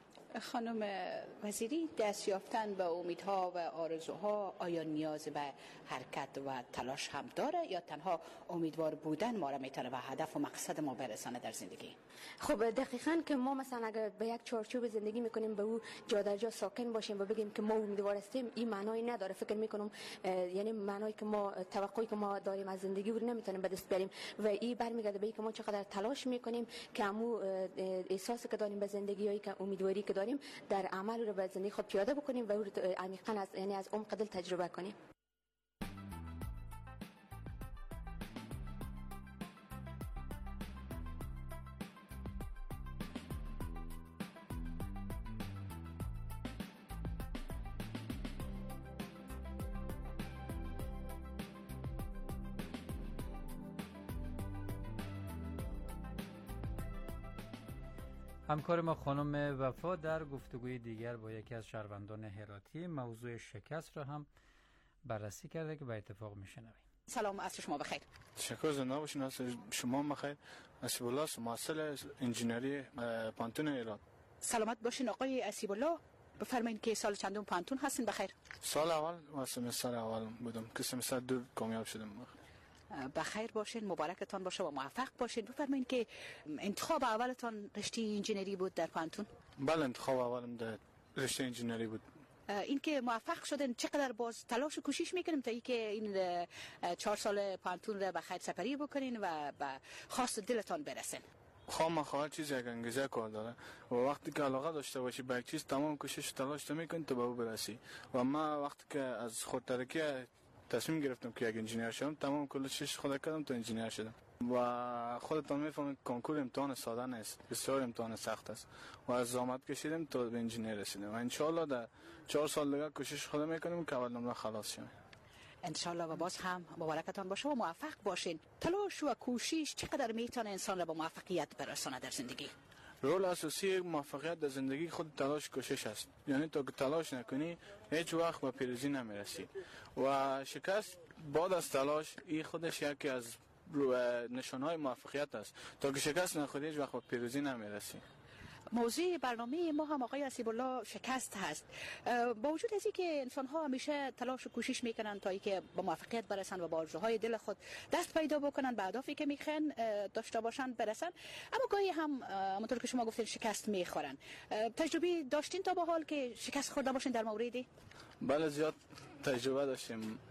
Speaker 12: خانم وزیری، دست یافتن به امیدها و آرزوها آیا نیاز به حرکت و تلاش هم داره یا تنها امیدوار بودن ما را میتونه به هدف و مقصد ما برسانه در زندگی؟
Speaker 11: خب دقیقاً که ما مثلا اگر به یک چارچوب زندگی میکنیم به او جا در جا ساکن باشیم و بگیم که ما امیدوار هستیم، این معنی نداره. فکر میکنم یعنی معنی که ما توقعی که ما داریم از زندگی رو نمیتونیم به دست بیاریم و این برمیگرده به اینکه ما چقدر تلاش میکنیم که همو احساسی که داریم به زندگی یا که امیدواری که داریم در عمل رو به زندگی خود پیاده بکنیم و او رو عمیقاً از یعنی از عمق دل تجربه کنیم.
Speaker 3: همکار ما خانم وفا در گفتگوی دیگر با یکی از شهروندان هراتی موضوع شکست را هم بررسی کرده که به اتفاق میشنویم.
Speaker 12: سلام، عصر شما بخیر.
Speaker 13: تشکر، زنده باشین. عصر شما بخیر. اسیب الله، محصل انجینری پانتون ایران.
Speaker 12: سلامت باشین آقای اسیب الله. بفرمایید که سال چندم پانتون هستین؟ بخیر.
Speaker 13: سال اول و سمستر اول بودم که سمستر دو کامیاب شدم.
Speaker 12: بخیر باشین، مبارکتان باشه و موفق باشین. بفرمایید که انتخاب اولتان رشته انجینری بود در پانتون؟
Speaker 13: بله، انتخاب اولم در رشته انجینری بود.
Speaker 12: این که موفق شدن چقدر باز تلاش و کوشش میکنیم تا اینکه این چهار سال پانتون را به خیر سپری بکنین و به خواست دلتان برسین؟
Speaker 13: خواهم خواهد چیز یک انگیزه کار داره و وقتی که علاقه داشته باشی به یک چیز تمام کوشش تلاش میکنی تا به او برسی. و من وقتی که از خود ترکی تصمیم گرفتم که یک انجینیر شدم، تمام کوشش خود کردم تا انجینیر شدم. و خودتان میفهمید کنکور امتحان ساده نیست، بسیار امتحان سخت است و از زحمت کشیدیم تا به انجینیر رسیدیم و ان شاء الله در چهار سال دیگه کوشش خود میکنیم که اول نمره خلاص شیم
Speaker 12: ان شاء الله. و باز هم مبارکتان باشه و موفق باشین. تلاش و کوشش چقدر میتونه انسان را به موفقیت برسونه در زندگی؟
Speaker 13: رول اساسی موفقیت در زندگی خود تلاش کوشش است. یعنی تا که تلاش نکنی هیچ وقت به پیروزی نمیرسی و شکست بعد از تلاش این خودش یکی از نشانهای موفقیت است. تا که شکست نخوری هیچ وقت به پیروزی نمیرسی.
Speaker 12: موضوع برنامه ما هم آقای اسیب الله شکست هست. با وجود از اینکه انسان ها همیشه تلاش و کوشش میکنن تا اینکه به موفقیت برسن و با آرزوهای دل خود دست پیدا بکنن، به اهدافی که میخوان داشته باشن برسن، اما گاهی هم همونطور که شما گفتین شکست میخورن. تجربه داشتین تا به حال که شکست خورده باشین در موردی؟
Speaker 13: بله، زیاد تجربه داشتیم.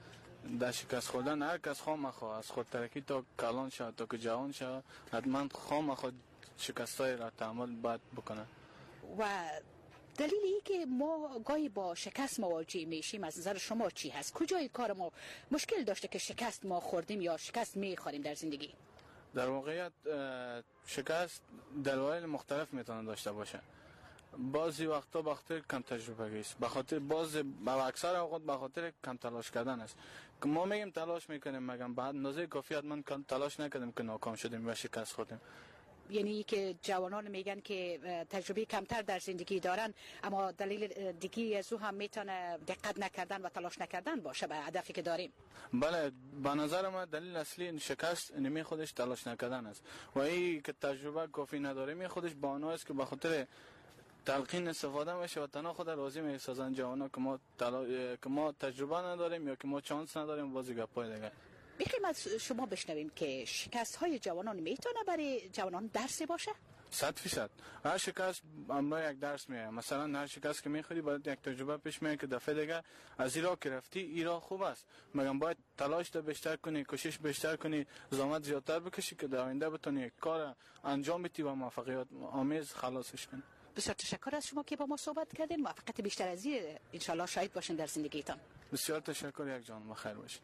Speaker 13: در شکست خوردن هر کس خام خواه از خود ترکی تا کلان شد تا که جوان شد حتما خام خود شکستای را تحمل باید بکنه.
Speaker 12: و دلیلی که ما گاهی با شکست مواجه میشیم از نظر شما چی هست؟ کجای کار ما مشکل داشته که شکست ما خوردیم یا شکست میخوریم در زندگی؟
Speaker 13: در واقعیت شکست دلایل مختلف میتونه داشته باشه. بعضی وقتا به خاطر کم تجربگی است، به خاطر باز به اکثر اوقات به خاطر کم تلاش کردن است که ما میگیم تلاش میکنیم مگم بعد اندازه کافی حتما تلاش نکردیم که ناکام شدیم و شکست خوردیم.
Speaker 12: یعنی که جوانان میگن که تجربه کمتر در زندگی دارن اما دلیل دیگه از او هم میتونه دقت نکردن و تلاش نکردن باشه به هدفی که داریم.
Speaker 13: بله، به نظر من دلیل اصلی شکست نمی خودش تلاش نکردن است و این که تجربه کافی نداریم این خودش بهانه است که به خاطر تلقین استفاده میشه و تنها خود راضی میسازن جوانا که ما تلا... که ما تجربه نداریم یا که ما چانس نداریم. بازی گپای دیگه
Speaker 12: بخیم از شما بشنویم که شکست های جوانان میتونه برای جوانان درسی باشه؟
Speaker 13: صد فیصد. هر شکست امروز یک درس میه. مثلا هر شکست که میخوری باید یک تجربه پیش میاد که دفعه دیگه از ایرا که رفتی ایرا خوب است مگم باید تلاش تا بیشتر کنی، کوشش بیشتر کنی، زحمت زیادتر بکشی که در آینده بتونی یک کار انجام بدی و موفقیت آمیز خلاصش کنی.
Speaker 12: بسیار تشکر از شما که با ما صحبت کردین. موفقیت بیشتر از این ان شاء الله شاهد باشین در زندگیتان.
Speaker 13: بسیار تشکر یک جان، بخیر باشین.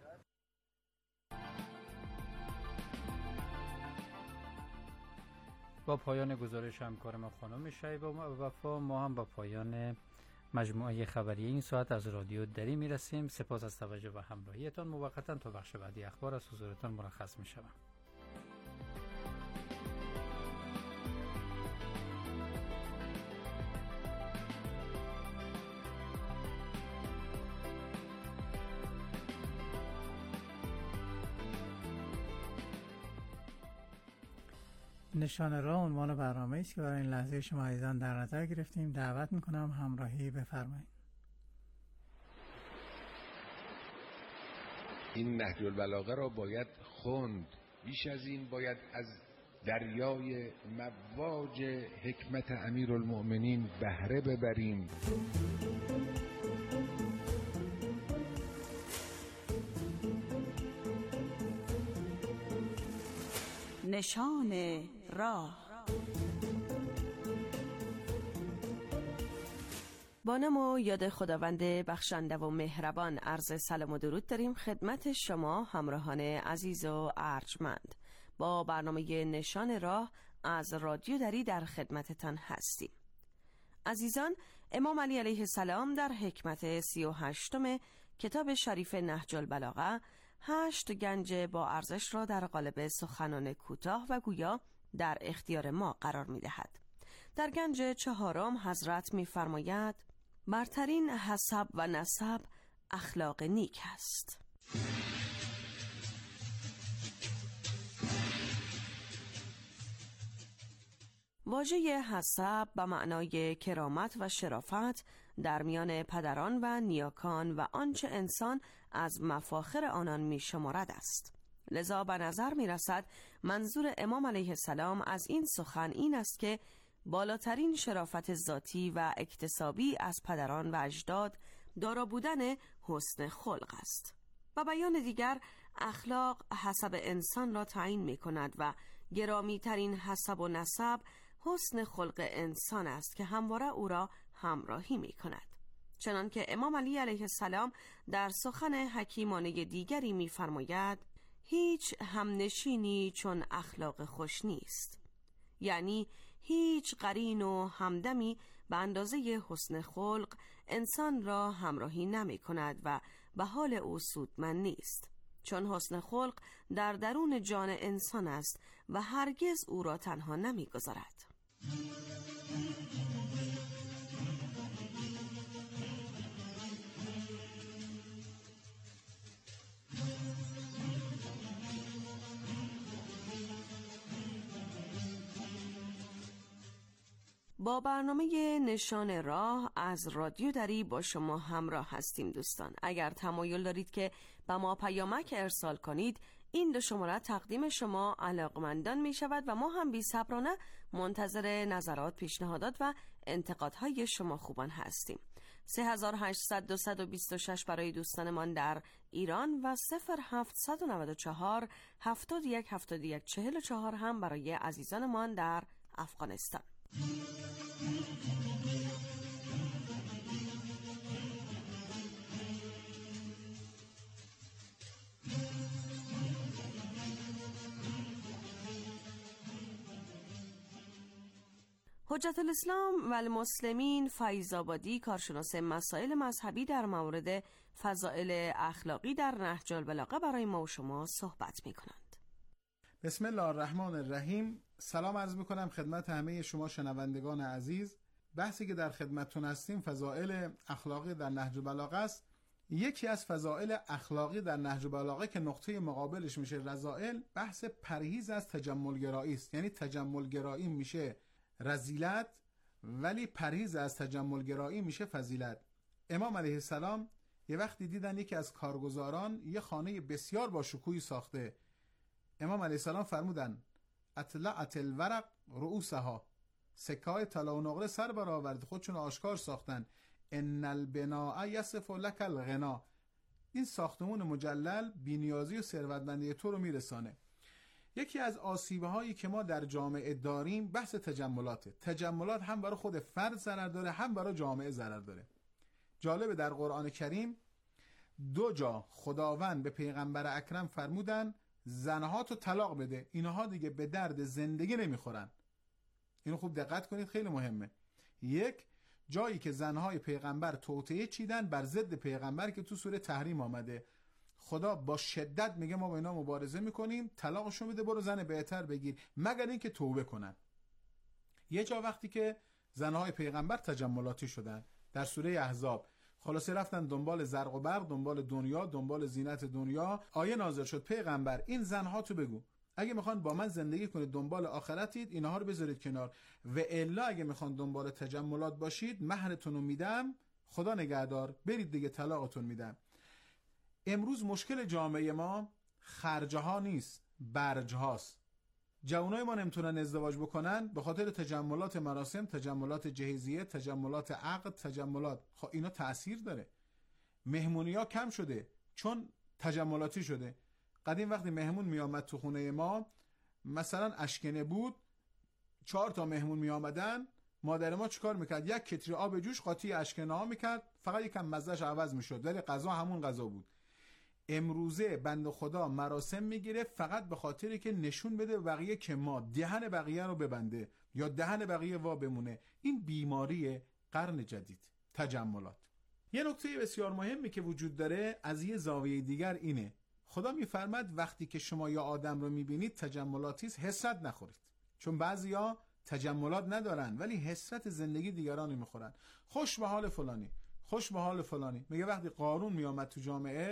Speaker 3: با پایان گزارش همکارم خانم شیبه و وفا ما هم با پایان مجموعه خبری این ساعت از رادیو دری میرسیم. سپاس از توجه و همراهیتان. موقتا تا بخش بعدی اخبار از حضورتان مرخص میشوم.
Speaker 2: نشان راه عنوان برنامه است که برای این لحظه شما عزیزان در نظر گرفتیم. دعوت میکنم همراهی بفرمایید.
Speaker 14: این نهج البلاغه را باید خوند، بیش از این باید از دریای مواج حکمت امیرالمؤمنین بهره ببریم.
Speaker 15: نشان راه. با نام و یاد خداوند بخشنده و مهربان عرض سلام و درود داریم خدمت شما همراهان عزیز و ارجمند. با برنامه نشان راه از رادیو دری در خدمتتان هستیم. عزیزان، امام علی علیه السلام در حکمت سی و هشتم کتاب شریف نهج البلاغه هشت گنج با ارزش را در قالب سخنان کوتاه و گویا در اختیار ما قرار می دهد. در گنج چهارم حضرت می فرماید برترین حسب و نسب اخلاق نیک است. واژه حسب به معنای کرامت و شرافت در میان پدران و نیاکان و آنچه انسان از مفاخر آنان می شمارد است. لذا به نظر می رسد منظور امام علیه السلام از این سخن این است که بالاترین شرافت ذاتی و اکتسابی از پدران و اجداد دارا بودن حسن خلق است. و بیان دیگر اخلاق حسب انسان را تعیین می کند و گرامی ترین حسب و نسب حسن خلق انسان است که همواره او را همراهی می کند. چنانکه امام علی علیه السلام در سخن حکیمانه دیگری می فرماید هیچ همنشینی چون اخلاق خوش نیست. یعنی هیچ قرین و همدمی به اندازه حسن خلق انسان را همراهی نمی کند و به حال او سودمند نیست، چون حسن خلق در درون جان انسان است و هرگز او را تنها نمی گذارد. با برنامه نشان راه از رادیو دری با شما همراه هستیم دوستان. اگر تمایل دارید که به ما پیامک ارسال کنید این دو شماره تقدیم شما علاقمندان می شود و ما هم بی صبرانه منتظر نظرات، پیشنهادات و انتقادهای شما خوبان هستیم. سه هزار و هشتصد دویست و بیست و شش برای دوستانمان در ایران و صفر هفتصد و نود و چهار هفتاد و یک هفتاد و یک چهل و چهار هم برای عزیزانمان در افغانستان. حجت الاسلام و المسلمین فیض‌آبادی، کارشناس مسائل مذهبی در مورد فضائل اخلاقی در نهج البلاغه، برای ما و شما صحبت می کنند.
Speaker 16: بسم الله الرحمن الرحیم. سلام عرض می کنم خدمت همه شما شنوندگان عزیز. بحثی که در خدمتتون هستیم فضائل اخلاقی در نهج البلاغه است. یکی از فضائل اخلاقی در نهج البلاغه که نقطه مقابلش میشه رذائل، بحث پرهیز از تجملگرایی است. یعنی تجملگرایی میشه رذیلت، ولی پرهیز از تجملگرایی میشه فضیلت. امام علیه السلام یه وقتی دیدن یکی از کارگزاران یه خانه بسیار با شکوهی ساخته. امام علیه السلام فرمودن اطلعت الورق رؤوسها، سکه‌های طلا و نقره سر برآورد، خودشون آشکار ساختن. ان البناء یصف لک الغنا، این ساختمون مجلل بی‌نیازی و ثروتمندی تو رو میرسانه. یکی از آسیبه هایی که ما در جامعه داریم بحث تجملاته. تجملات هم برای خود فرد ضرر داره، هم برای جامعه ضرر داره. جالبه در قرآن کریم دو جا خداوند به پیغمبر اکرم فرمودن زنها تو طلاق بده، اینها دیگه به درد زندگی نمیخورن. اینو خوب دقت کنید، خیلی مهمه. یک جایی که زنهای پیغمبر توطئه چیدن بر ضد پیغمبر که تو سوره تحریم آمده، خدا با شدت میگه ما با اینا مبارزه میکنیم، طلاقشون بده، برو زن بهتر بگیر، مگر اینکه توبه کنن. یه جا وقتی که زنهای پیغمبر تجملاتی شدن در سوره احزاب، خلاصه رفتن دنبال زرق و برق، دنبال دنیا، دنبال زینت دنیا، آیه نازل شد پیغمبر این زنها تو بگو اگه میخوان با من زندگی کنید دنبال آخرتید اینها رو بذارید کنار، و الا اگه میخوان دنبال تجملات باشید مهرتون رو میدم، خدا نگهدار، برید دیگه طلاقتون میدم. امروز مشکل جامعه ما خرجه ها نیست، برج هاست. جوانای ما نمیتونن ازدواج بکنن به خاطر تجملات مراسم، تجملات جهیزیه، تجملات عقد، تجملات. خب اینا تأثیر داره. مهمونی ها کم شده چون تجملاتی شده. قدیم وقتی مهمون میامد تو خونه ما، مثلا اشکنه بود، چهار تا مهمون میامدن، مادر ما چیکار میکرد؟ یک کتری آب جوش قاطی اشکنه ها میکرد، فقط یکم مزهش عوض میشد، ولی غذا همون غذا بود. امروزه بنده خدا مراسم میگیره فقط به خاطری که نشون بده به بقیه که ما دهن بقیه رو ببنده یا دهن بقیه وا بمونه. این بیماری قرن جدید، تجملات. یه نکته بسیار مهمی که وجود داره از یه زاویه دیگر اینه، خدا میفرماد وقتی که شما یا آدم رو میبینید تجملاتی است، حسرت نخورید. چون بعضیا تجملات ندارن ولی حسرت زندگی دیگران میخورن. خوش به حال فلانی، خوش به حال فلانی. میگه وقتی قارون میامد تو جامعه